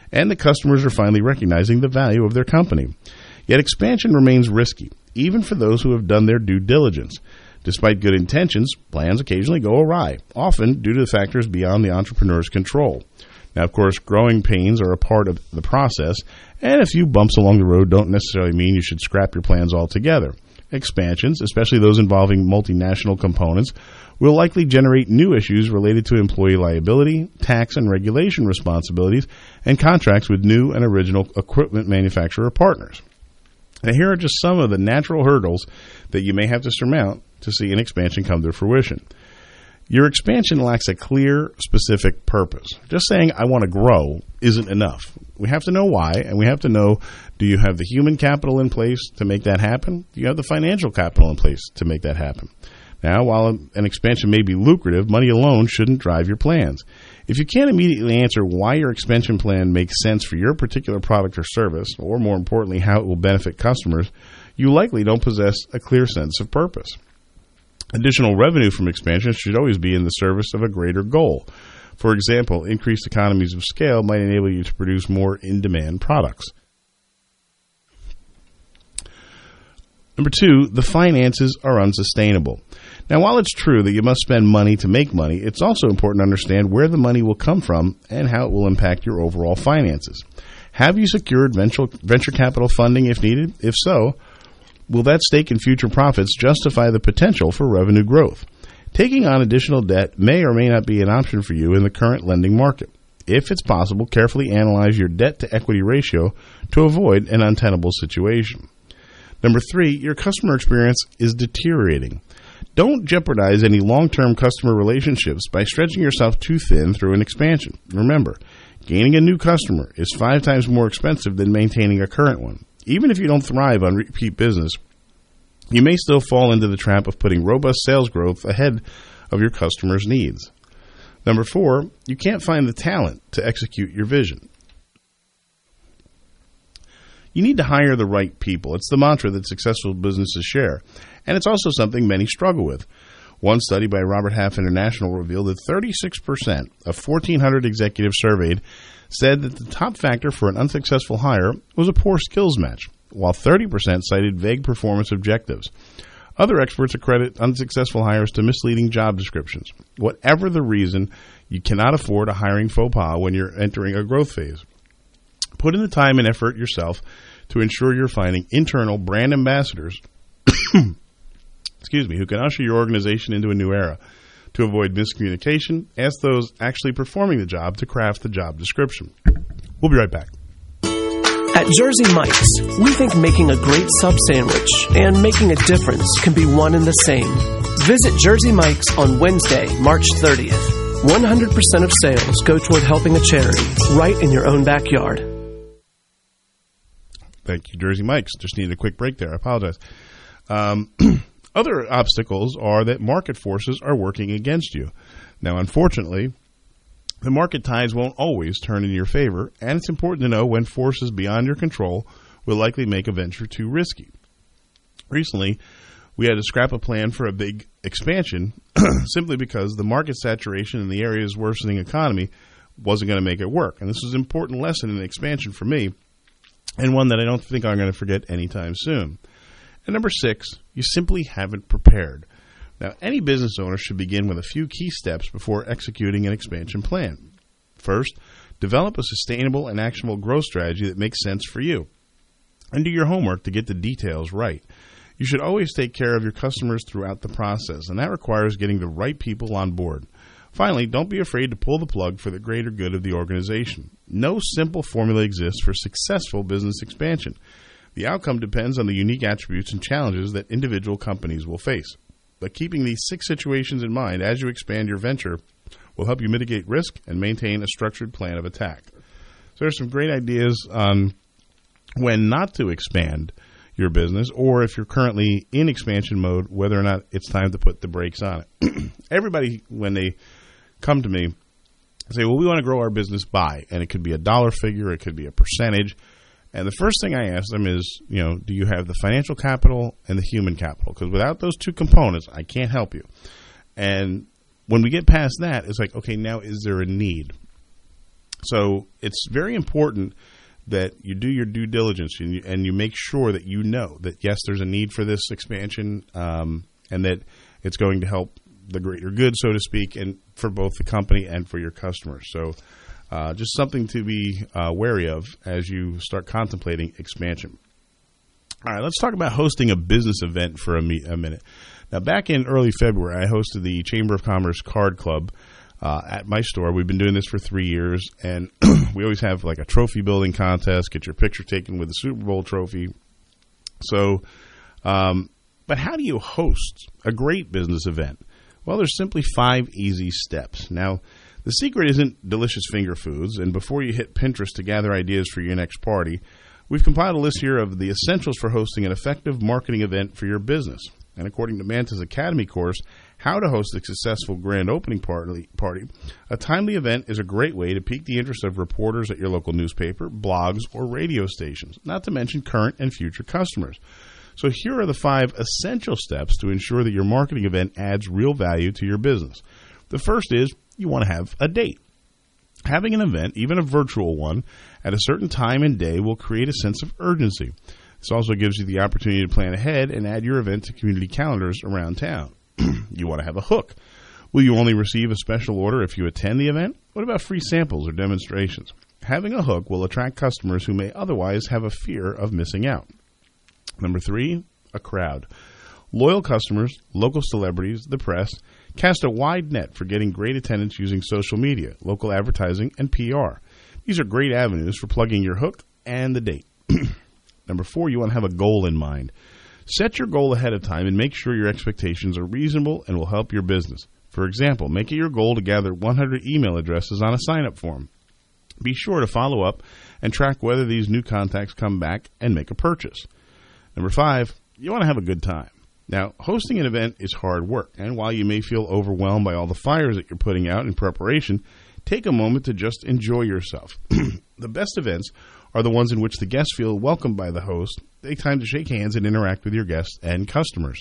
and the customers are finally recognizing the value of their company. Yet expansion remains risky, even for those who have done their due diligence. Despite good intentions, plans occasionally go awry, often due to factors beyond the entrepreneur's control. Now, of course, growing pains are a part of the process, and a few bumps along the road don't necessarily mean you should scrap your plans altogether. Expansions, especially those involving multinational components, will likely generate new issues related to employee liability, tax and regulation responsibilities, and contracts with new and original equipment manufacturer partners. Now, here are just some of the natural hurdles that you may have to surmount to see an expansion come to fruition. Your expansion lacks a clear, specific purpose. Just saying, I want to grow, isn't enough. We have to know why, and we have to know, do you have the human capital in place to make that happen? Do you have the financial capital in place to make that happen? Now, while an expansion may be lucrative, money alone shouldn't drive your plans. If you can't immediately answer why your expansion plan makes sense for your particular product or service, or more importantly, how it will benefit customers, you likely don't possess a clear sense of purpose. Additional revenue from expansion should always be in the service of a greater goal. For example, increased economies of scale might enable you to produce more in-demand products. Number two, the finances are unsustainable. Now, while it's true that you must spend money to make money, it's also important to understand where the money will come from and how it will impact your overall finances. Have you secured venture, venture capital funding if needed? If so, will that stake in future profits justify the potential for revenue growth? Taking on additional debt may or may not be an option for you in the current lending market. If it's possible, carefully analyze your debt-to-equity ratio to avoid an untenable situation. Number three, your customer experience is deteriorating. Don't jeopardize any long-term customer relationships by stretching yourself too thin through an expansion. Remember, gaining a new customer is five times more expensive than maintaining a current one. Even if you don't thrive on repeat business, you may still fall into the trap of putting robust sales growth ahead of your customers' needs. Number four, you can't find the talent to execute your vision. You need to hire the right people. It's the mantra that successful businesses share, and it's also something many struggle with. One study by Robert Half International revealed that thirty-six percent of fourteen hundred executives surveyed said that the top factor for an unsuccessful hire was a poor skills match, while thirty percent cited vague performance objectives. Other experts accredit unsuccessful hires to misleading job descriptions. Whatever the reason, you cannot afford a hiring faux pas when you're entering a growth phase. Put in the time and effort yourself to ensure you're finding internal brand ambassadors excuse me, who can usher your organization into a new era. To avoid miscommunication, ask those actually performing the job to craft the job description. We'll be right back. At Jersey Mike's, we think making a great sub sandwich and making a difference can be one and the same. Visit Jersey Mike's on Wednesday, March thirtieth. one hundred percent of sales go toward helping a charity right in your own backyard. Thank you, Jersey Mike's. Just needed a quick break there. I apologize. Um, other obstacles are that market forces are working against you. Now, unfortunately, the market tides won't always turn in your favor, and it's important to know when forces beyond your control will likely make a venture too risky. Recently, we had to scrap a plan for a big expansion simply because the market saturation in the area's worsening economy wasn't going to make it work. And this was an important lesson in expansion for me, and one that I don't think I'm going to forget anytime soon. And number six, you simply haven't prepared. Now, any business owner should begin with a few key steps before executing an expansion plan. First, develop a sustainable and actionable growth strategy that makes sense for you. And do your homework to get the details right. You should always take care of your customers throughout the process, and that requires getting the right people on board. Finally, don't be afraid to pull the plug for the greater good of the organization. No simple formula exists for successful business expansion. The outcome depends on the unique attributes and challenges that individual companies will face. But keeping these six situations in mind as you expand your venture will help you mitigate risk and maintain a structured plan of attack. So there's some great ideas on when not to expand your business, or if you're currently in expansion mode, whether or not it's time to put the brakes on it. Everybody, when they come to me, say, well, we want to grow our business by, and it could be a dollar figure, it could be a percentage. And the first thing I ask them is, you know, do you have the financial capital and the human capital? Because without those two components, I can't help you. And when we get past that, it's like, okay, now is there a need? So it's very important that you do your due diligence and you, and you make sure that you know that, yes, there's a need for this expansion um, and that it's going to help the greater good, so to speak, and for both the company and for your customers. So uh, just something to be uh, wary of as you start contemplating expansion. All right, let's talk about hosting a business event for a, me- a minute. Now, back in early February, I hosted the Chamber of Commerce Card Club uh, at my store. We've been doing this for three years, and we always have like a trophy building contest, get your picture taken with the Super Bowl trophy. So, um, but how do you host a great business event? Well, there's simply five easy steps. Now, the secret isn't delicious finger foods, and before you hit Pinterest to gather ideas for your next party, we've compiled a list here of the essentials for hosting an effective marketing event for your business. And according to Manta's Academy course, How to Host a Successful Grand Opening Party, a timely event is a great way to pique the interest of reporters at your local newspaper, blogs, or radio stations, not to mention current and future customers. So here are the five essential steps to ensure that your marketing event adds real value to your business. The first is you want to have a date. Having an event, even a virtual one, at a certain time and day will create a sense of urgency. This also gives you the opportunity to plan ahead and add your event to community calendars around town. You want to have a hook. Will you only receive a special order if you attend the event? What about free samples or demonstrations? Having a hook will attract customers who may otherwise have a fear of missing out. Number three, a crowd. Loyal customers, local celebrities, the press, cast a wide net for getting great attendance using social media, local advertising, and P R. These are great avenues for plugging your hook and the date. Number four, you want to have a goal in mind. Set your goal ahead of time and make sure your expectations are reasonable and will help your business. For example, make it your goal to gather one hundred email addresses on a sign-up form. Be sure to follow up and track whether these new contacts come back and make a purchase. Number five, you want to have a good time. Now, hosting an event is hard work, and while you may feel overwhelmed by all the fires that you're putting out in preparation, take a moment to just enjoy yourself. The best events are the ones in which the guests feel welcomed by the host, take time to shake hands and interact with your guests and customers.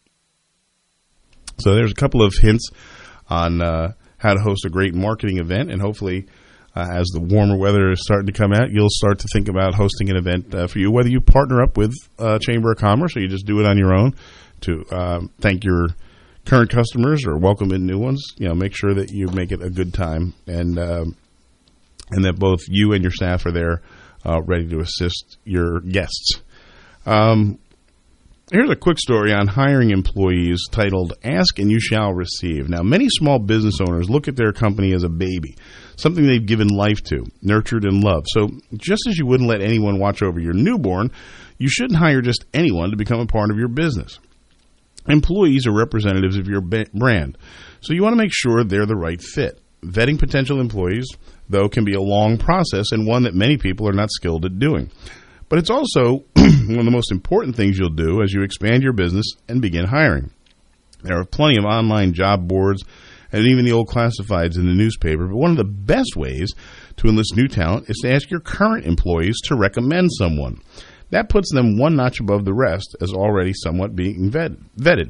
So there's a couple of hints on uh, how to host a great marketing event, and hopefully Uh, as the warmer weather is starting to come out, you'll start to think about hosting an event uh, for you, whether you partner up with uh, Chamber of Commerce or you just do it on your own to uh, thank your current customers or welcome in new ones. You know, make sure that you make it a good time and uh, and that both you and your staff are there uh, ready to assist your guests. Um, here's a quick story on hiring employees titled Ask and You Shall Receive. Now, many small business owners look at their company as a baby, something they've given life to, nurtured and loved. So just as you wouldn't let anyone watch over your newborn, you shouldn't hire just anyone to become a part of your business. Employees are representatives of your brand, so you want to make sure they're the right fit. Vetting potential employees, though, can be a long process and one that many people are not skilled at doing. But it's also one of the most important things you'll do as you expand your business and begin hiring. There are plenty of online job boards and even the old classifieds in the newspaper, but one of the best ways to enlist new talent is to ask your current employees to recommend someone. That puts them one notch above the rest as already somewhat being vet- vetted.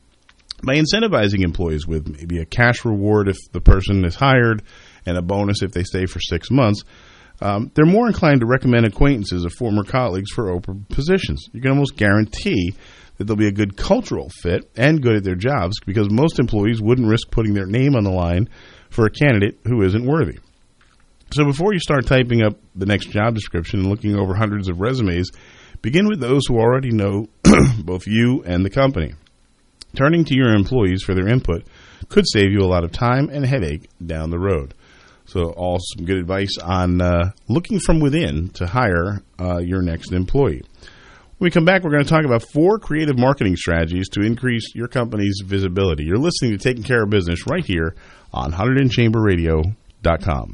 By incentivizing employees with maybe a cash reward if the person is hired and a bonus if they stay for six months, Um, they're more inclined to recommend acquaintances of former colleagues for open positions. You can almost guarantee that they'll be a good cultural fit and good at their jobs because most employees wouldn't risk putting their name on the line for a candidate who isn't worthy. So before you start typing up the next job description and looking over hundreds of resumes, begin with those who already know both you and the company. Turning to your employees for their input could save you a lot of time and headache down the road. So all some good advice on uh, looking from within to hire uh, your next employee. When we come back, we're going to talk about four creative marketing strategies to increase your company's visibility. You're listening to Taking Care of Business right here on one hundred chamber radio dot com.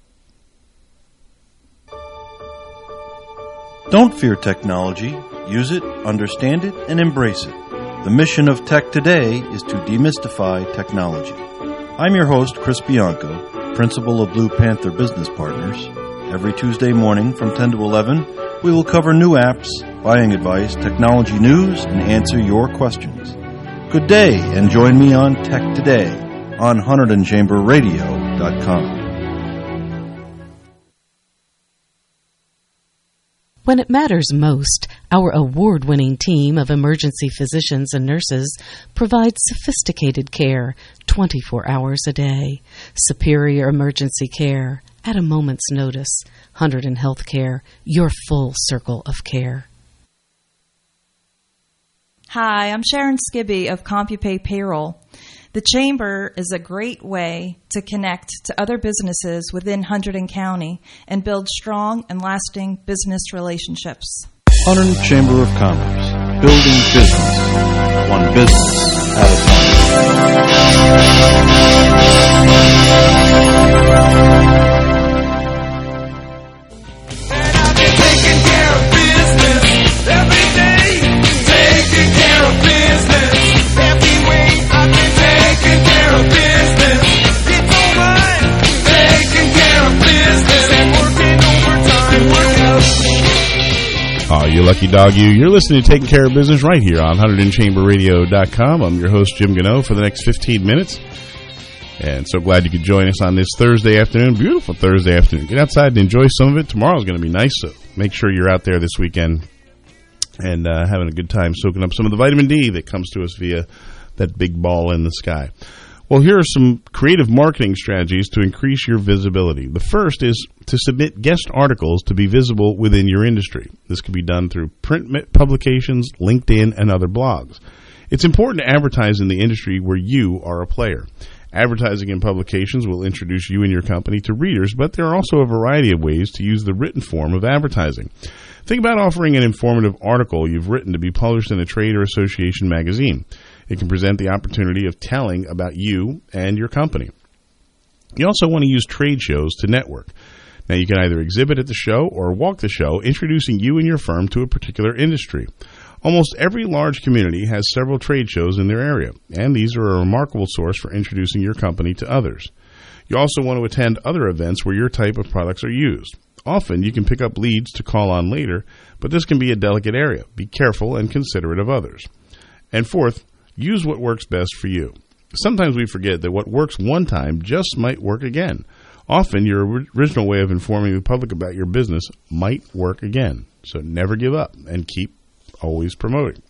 Don't fear technology. Use it, understand it, and embrace it. The mission of Tech Today is to demystify technology. I'm your host, Chris Bianco, principal of Blue Panther Business Partners. Every Tuesday morning from ten to eleven, we will cover new apps, buying advice, technology news, and answer your questions. Good day, and join me on Tech Today on one hundred chamber radio dot com. When it matters most, our award-winning team of emergency physicians and nurses provides sophisticated care twenty-four hours a day. Superior emergency care at a moment's notice. Hunterdon Healthcare, your full circle of care. Hi, I'm Sharon Skibby of CompuPay Payroll. The Chamber is a great way to connect to other businesses within Hunterdon County and build strong and lasting business relationships. Hunterdon Chamber of Commerce, building business, one business at a Taking care of business every day. Taking care of business every way. I've been taking care of business. It's alright. Taking care of business and working overtime. Work out. Oh, you lucky dog, you. You're listening to Taking Care of Business right here on Hunterdon Chamber Radio dot com. I'm your host, Jim Gano, for the next fifteen minutes. And so glad you could join us on this Thursday afternoon. Beautiful Thursday afternoon. Get outside and enjoy some of it. Tomorrow's going to be nice, so make sure you're out there this weekend and uh, having a good time soaking up some of the vitamin D that comes to us via that big ball in the sky. Well, here are some creative marketing strategies to increase your visibility. The first is to submit guest articles to be visible within your industry. This can be done through print publications, LinkedIn, and other blogs. It's important to advertise in the industry where you are a player. Advertising in publications will introduce you and your company to readers, but there are also a variety of ways to use the written form of advertising. Think about offering an informative article you've written to be published in a trade or association magazine. It can present the opportunity of telling about you and your company. You also want to use trade shows to network. Now, you can either exhibit at the show or walk the show, introducing you and your firm to a particular industry. Almost every large community has several trade shows in their area, and these are a remarkable source for introducing your company to others. You also want to attend other events where your type of products are used. Often, you can pick up leads to call on later, but this can be a delicate area. Be careful and considerate of others. And fourth, use what works best for you. Sometimes we forget that what works one time just might work again. Often, your original way of informing the public about your business might work again. So never give up and keep always promoting.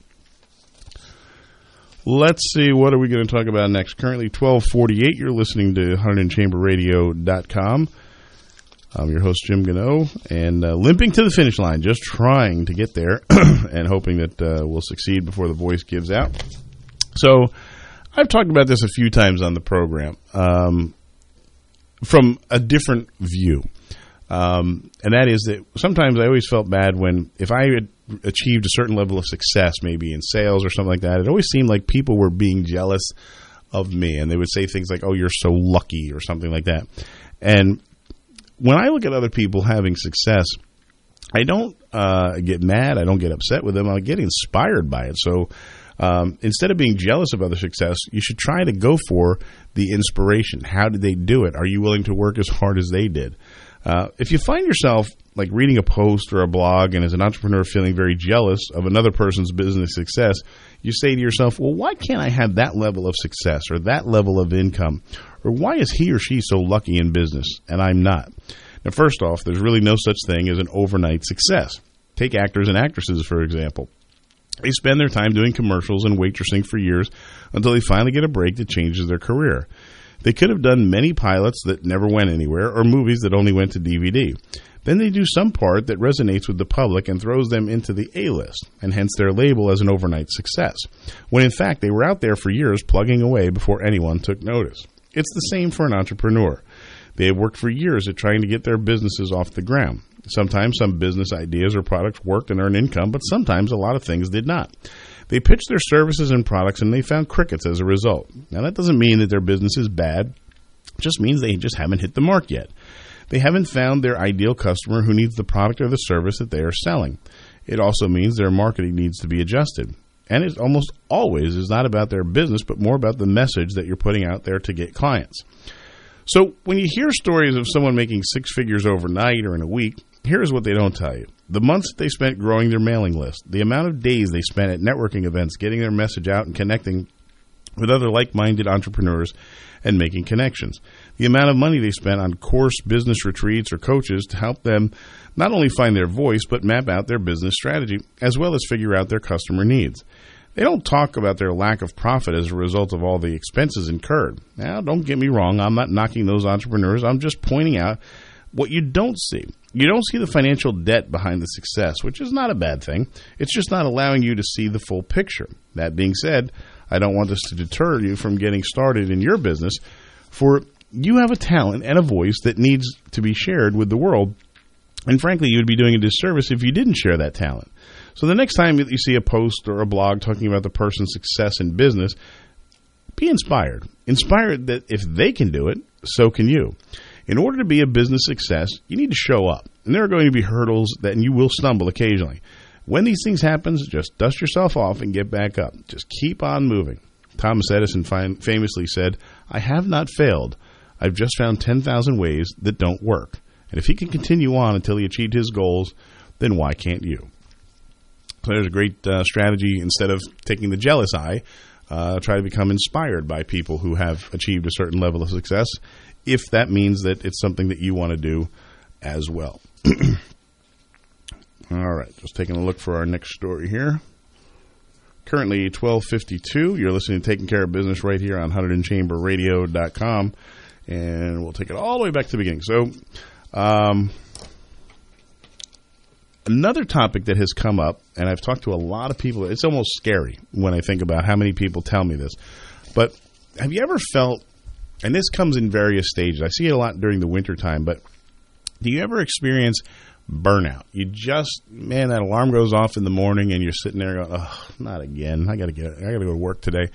Let's see, what are we going to talk about next? Currently twelve forty-eight. You're listening to Hunterdon Chamber Radio dot com. I'm your host, Jim Gano, and uh, limping to the finish line, just trying to get there and hoping that uh, we'll succeed before the voice gives out. So I've talked about this a few times on the program um, from a different view. Um, and that is that sometimes I always felt bad when, if I had achieved a certain level of success, maybe in sales or something like that, it always seemed like people were being jealous of me. And they would say things like, oh, you're so lucky or something like that. And when I look at other people having success, I don't uh, get mad. I don't get upset with them. I get inspired by it. So um, instead of being jealous of other success, you should try to go for the inspiration. How did they do it? Are you willing to work as hard as they did? Uh, if you find yourself like reading a post or a blog and as an entrepreneur feeling very jealous of another person's business success, you say to yourself, well, why can't I have that level of success or that level of income? Or why is he or she so lucky in business and I'm not? Now, first off, there's really no such thing as an overnight success. Take actors and actresses, for example. They spend their time doing commercials and waitressing for years until they finally get a break that changes their career. They could have done many pilots that never went anywhere or movies that only went to D V D. Then they do some part that resonates with the public and throws them into the A-list, and hence their label as an overnight success, when in fact they were out there for years plugging away before anyone took notice. It's the same for an entrepreneur. They have worked for years at trying to get their businesses off the ground. Sometimes some business ideas or products worked and earned income, but sometimes a lot of things did not. They pitched their services and products, and they found crickets as a result. Now, that doesn't mean that their business is bad. It just means they just haven't hit the mark yet. They haven't found their ideal customer who needs the product or the service that they are selling. It also means their marketing needs to be adjusted. And it almost always is not about their business, but more about the message that you're putting out there to get clients. So when you hear stories of someone making six figures overnight or in a week, here's what they don't tell you. The months they spent growing their mailing list, the amount of days they spent at networking events, getting their message out and connecting with other like-minded entrepreneurs and making connections. The amount of money they spent on course business retreats or coaches to help them not only find their voice, but map out their business strategy, as well as figure out their customer needs. They don't talk about their lack of profit as a result of all the expenses incurred. Now, don't get me wrong, I'm not knocking those entrepreneurs. I'm just pointing out what you don't see. You don't see the financial debt behind the success, which is not a bad thing. It's just not allowing you to see the full picture. That being said, I don't want this to deter you from getting started in your business, for you have a talent and a voice that needs to be shared with the world. And frankly, you would be doing a disservice if you didn't share that talent. So the next time that you see a post or a blog talking about the person's success in business, be inspired. Inspired that if they can do it, so can you. In order to be a business success, you need to show up. And there are going to be hurdles that and you will stumble occasionally. When these things happen, just dust yourself off and get back up. Just keep on moving. Thomas Edison famously said, "I have not failed. I've just found ten thousand ways that don't work." And if he can continue on until he achieved his goals, then why can't you? So there's a great uh, strategy. Instead of taking the jealous eye, uh, try to become inspired by people who have achieved a certain level of success, if that means that it's something that you want to do as well. All right, just taking a look for our next story here. Currently twelve fifty-two. You're listening to Taking Care of Business right here on Hunterdon Chamber Radio dot com. And we'll take it all the way back to the beginning. So um, another topic that has come up, and I've talked to a lot of people. It's almost scary when I think about how many people tell me this. But have you ever felt, and this comes in various stages. I see it a lot during the wintertime, but do you ever experience burnout? You just, man, that alarm goes off in the morning and you're sitting there going, oh, not again. I got to get, I got to go to work today.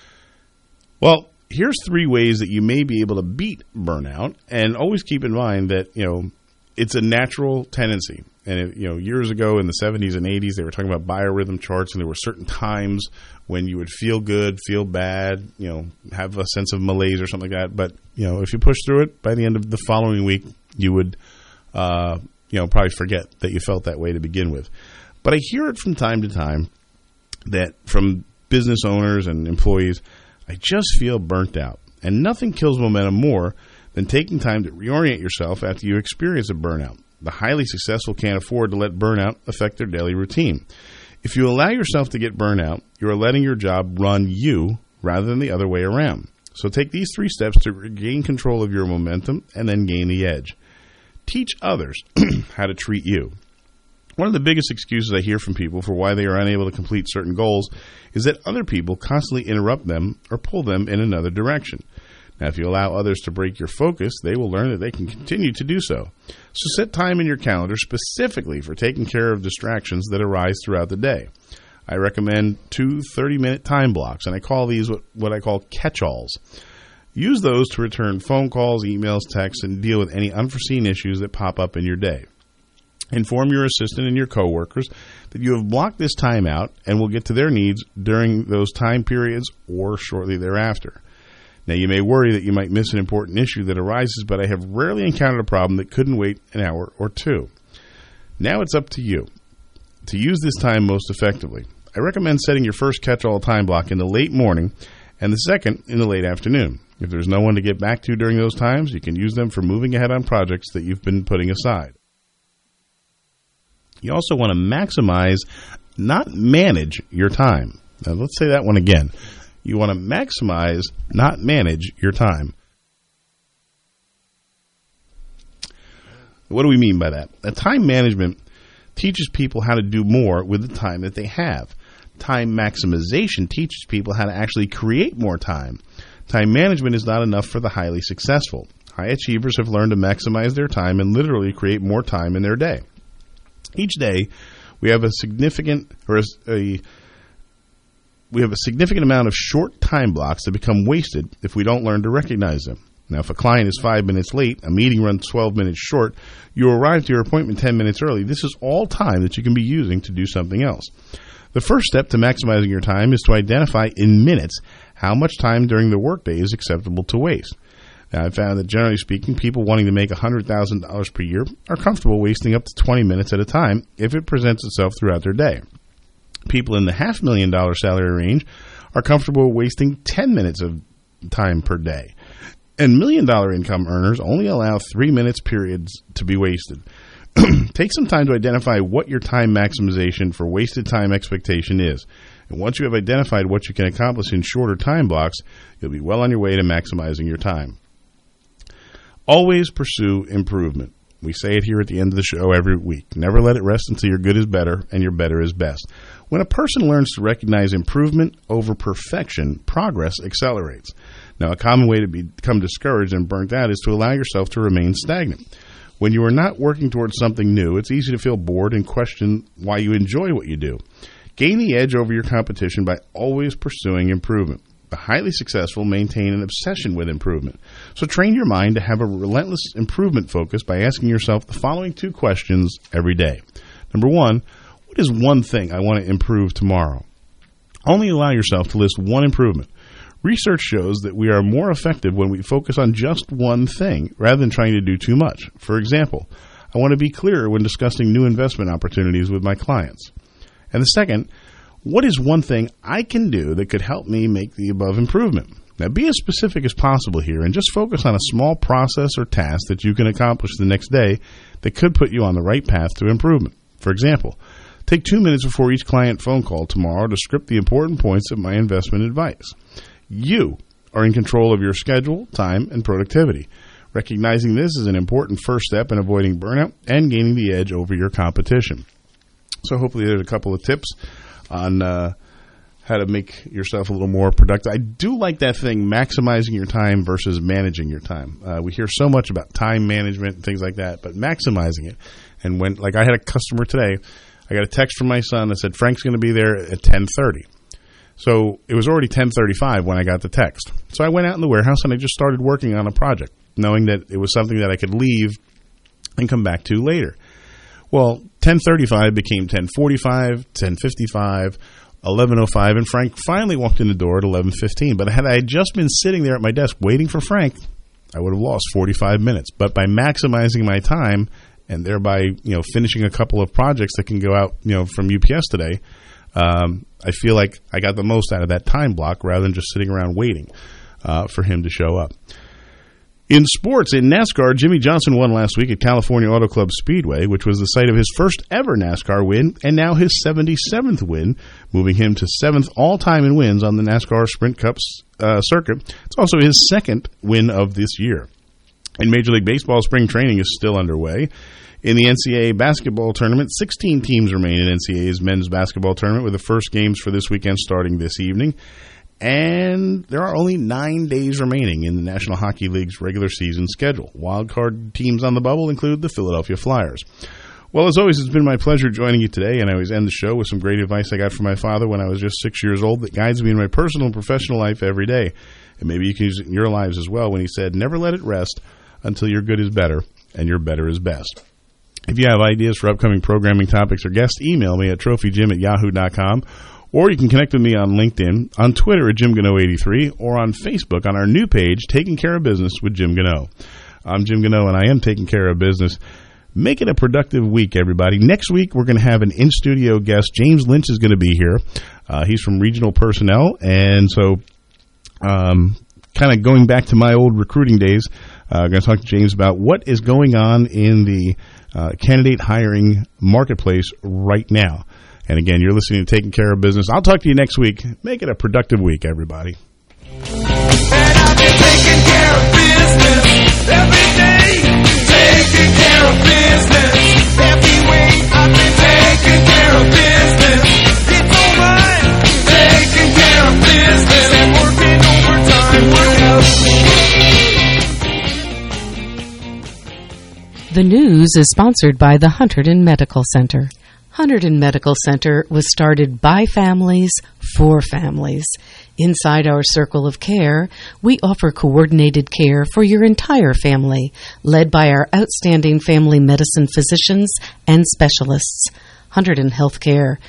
Well, here's three ways that you may be able to beat burnout, and always keep in mind that, you know, it's a natural tendency. And, it, you know, years ago in the seventies and eighties, they were talking about biorhythm charts, and there were certain times when you would feel good, feel bad, you know, have a sense of malaise or something like that. But, you know, if you push through it, by the end of the following week, you would, uh, you know, probably forget that you felt that way to begin with. But I hear it from time to time that from business owners and employees, I just feel burnt out. And nothing kills momentum more than taking time to reorient yourself after you experience a burnout. The highly successful can't afford to let burnout affect their daily routine. If you allow yourself to get burnout, you are letting your job run you rather than the other way around. So take these three steps to regain control of your momentum and then gain the edge. Teach others how to treat you. One of the biggest excuses I hear from people for why they are unable to complete certain goals is that other people constantly interrupt them or pull them in another direction. Now, if you allow others to break your focus, they will learn that they can continue to do so. So set time in your calendar specifically for taking care of distractions that arise throughout the day. I recommend two thirty-minute time blocks, and I call these what, what I call catch-alls. Use those to return phone calls, emails, texts, and deal with any unforeseen issues that pop up in your day. Inform your assistant and your coworkers that you have blocked this time out and will get to their needs during those time periods or shortly thereafter. Now, you may worry that you might miss an important issue that arises, but I have rarely encountered a problem that couldn't wait an hour or two. Now it's up to you to use this time most effectively. I recommend setting your first catch-all time block in the late morning and the second in the late afternoon. If there's no one to get back to during those times, you can use them for moving ahead on projects that you've been putting aside. You also want to maximize, not manage, your time. Now, let's say that one again. You want to maximize, not manage, your time. What do we mean by that? Now, time management teaches people how to do more with the time that they have. Time maximization teaches people how to actually create more time. Time management is not enough for the highly successful. High achievers have learned to maximize their time and literally create more time in their day. Each day, we have a significant or a, a we have a significant amount of short time blocks that become wasted if we don't learn to recognize them. Now, if a client is five minutes late, a meeting runs twelve minutes short, you arrive to your appointment ten minutes early. This is all time that you can be using to do something else. The first step to maximizing your time is to identify in minutes how much time during the workday is acceptable to waste. Now, I've found that generally speaking, people wanting to make one hundred thousand dollars per year are comfortable wasting up to twenty minutes at a time if it presents itself throughout their day. People in the half million dollar salary range are comfortable wasting ten minutes of time per day. And million-dollar income earners only allow three minutes periods to be wasted. Take some time to identify what your time maximization for wasted time expectation is. And once you have identified what you can accomplish in shorter time blocks, you'll be well on your way to maximizing your time. Always pursue improvement. We say it here at the end of the show every week. Never let it rest until your good is better and your better is best. When a person learns to recognize improvement over perfection, progress accelerates. Now, a common way to become discouraged and burnt out is to allow yourself to remain stagnant. When you are not working towards something new, it's easy to feel bored and question why you enjoy what you do. Gain the edge over your competition by always pursuing improvement. The highly successful maintain an obsession with improvement. So train your mind to have a relentless improvement focus by asking yourself the following two questions every day. Number one, what is one thing I want to improve tomorrow? Only allow yourself to list one improvement. Research shows that we are more effective when we focus on just one thing rather than trying to do too much. For example, I want to be clearer when discussing new investment opportunities with my clients. And the second, what is one thing I can do that could help me make the above improvement? Now, be as specific as possible here and just focus on a small process or task that you can accomplish the next day that could put you on the right path to improvement. For example, take two minutes before each client phone call tomorrow to script the important points of my investment advice. You are in control of your schedule, time, and productivity. Recognizing this is an important first step in avoiding burnout and gaining the edge over your competition. So hopefully there's a couple of tips on uh, how to make yourself a little more productive. I do like that thing, maximizing your time versus managing your time. Uh, we hear so much about time management and things like that, but maximizing it. And when, like I had a customer today, I got a text from my son that said, Frank's going to be there at ten thirty. So it was already ten thirty-five when I got the text. So I went out in the warehouse and I just started working on a project, knowing that it was something that I could leave and come back to later. Well, ten thirty-five became ten forty-five, ten fifty-five, eleven oh five, and Frank finally walked in the door at eleven fifteen. But had I just been sitting there at my desk waiting for Frank, I would have lost forty-five minutes. But by maximizing my time and thereby, you know, finishing a couple of projects that can go out, you know, from U P S today, Um, I feel like I got the most out of that time block rather than just sitting around waiting uh, for him to show up. In sports, in NASCAR, Jimmy Johnson won last week at California Auto Club Speedway, which was the site of his first ever NASCAR win and now his seventy-seventh win, moving him to seventh all-time in wins on the NASCAR Sprint Cup uh, circuit. It's also his second win of this year. In Major League Baseball, spring training is still underway. In the N C double A basketball tournament, sixteen teams remain in N C double A's men's basketball tournament, with the first games for this weekend starting this evening. And there are only nine days remaining in the National Hockey League's regular season schedule. Wildcard teams on the bubble include the Philadelphia Flyers. Well, as always, it's been my pleasure joining you today, and I always end the show with some great advice I got from my father when I was just six years old that guides me in my personal and professional life every day. And maybe you can use it in your lives as well, when he said, never let it rest until your good is better and your better is best. If you have ideas for upcoming programming topics or guests, email me at trophy jim at yahoo dot com, or you can connect with me on LinkedIn, on Twitter at Jim Gano eighty-three, or on Facebook on our new page, Taking Care of Business with Jim Gano. I'm Jim Gano, and I am taking care of business. Make it a productive week, everybody. Next week, we're going to have an in-studio guest. James Lynch is going to be here. Uh, he's from Regional Personnel, and so um, kind of going back to my old recruiting days, uh, I'm going to talk to James about what is going on in the Uh, candidate hiring marketplace right now. And again, you're listening to Taking Care of Business. I'll talk to you next week. Make it a productive week, everybody. And I've been taking care of business every day. Taking care of business every week. I've been taking care of business. It's alright. Taking care of business and working overtime. Work out. The news is sponsored by the Hunterdon Medical Center. Hunterdon Medical Center was started by families for families. Inside our circle of care, we offer coordinated care for your entire family, led by our outstanding family medicine physicians and specialists. Hunterdon Healthcare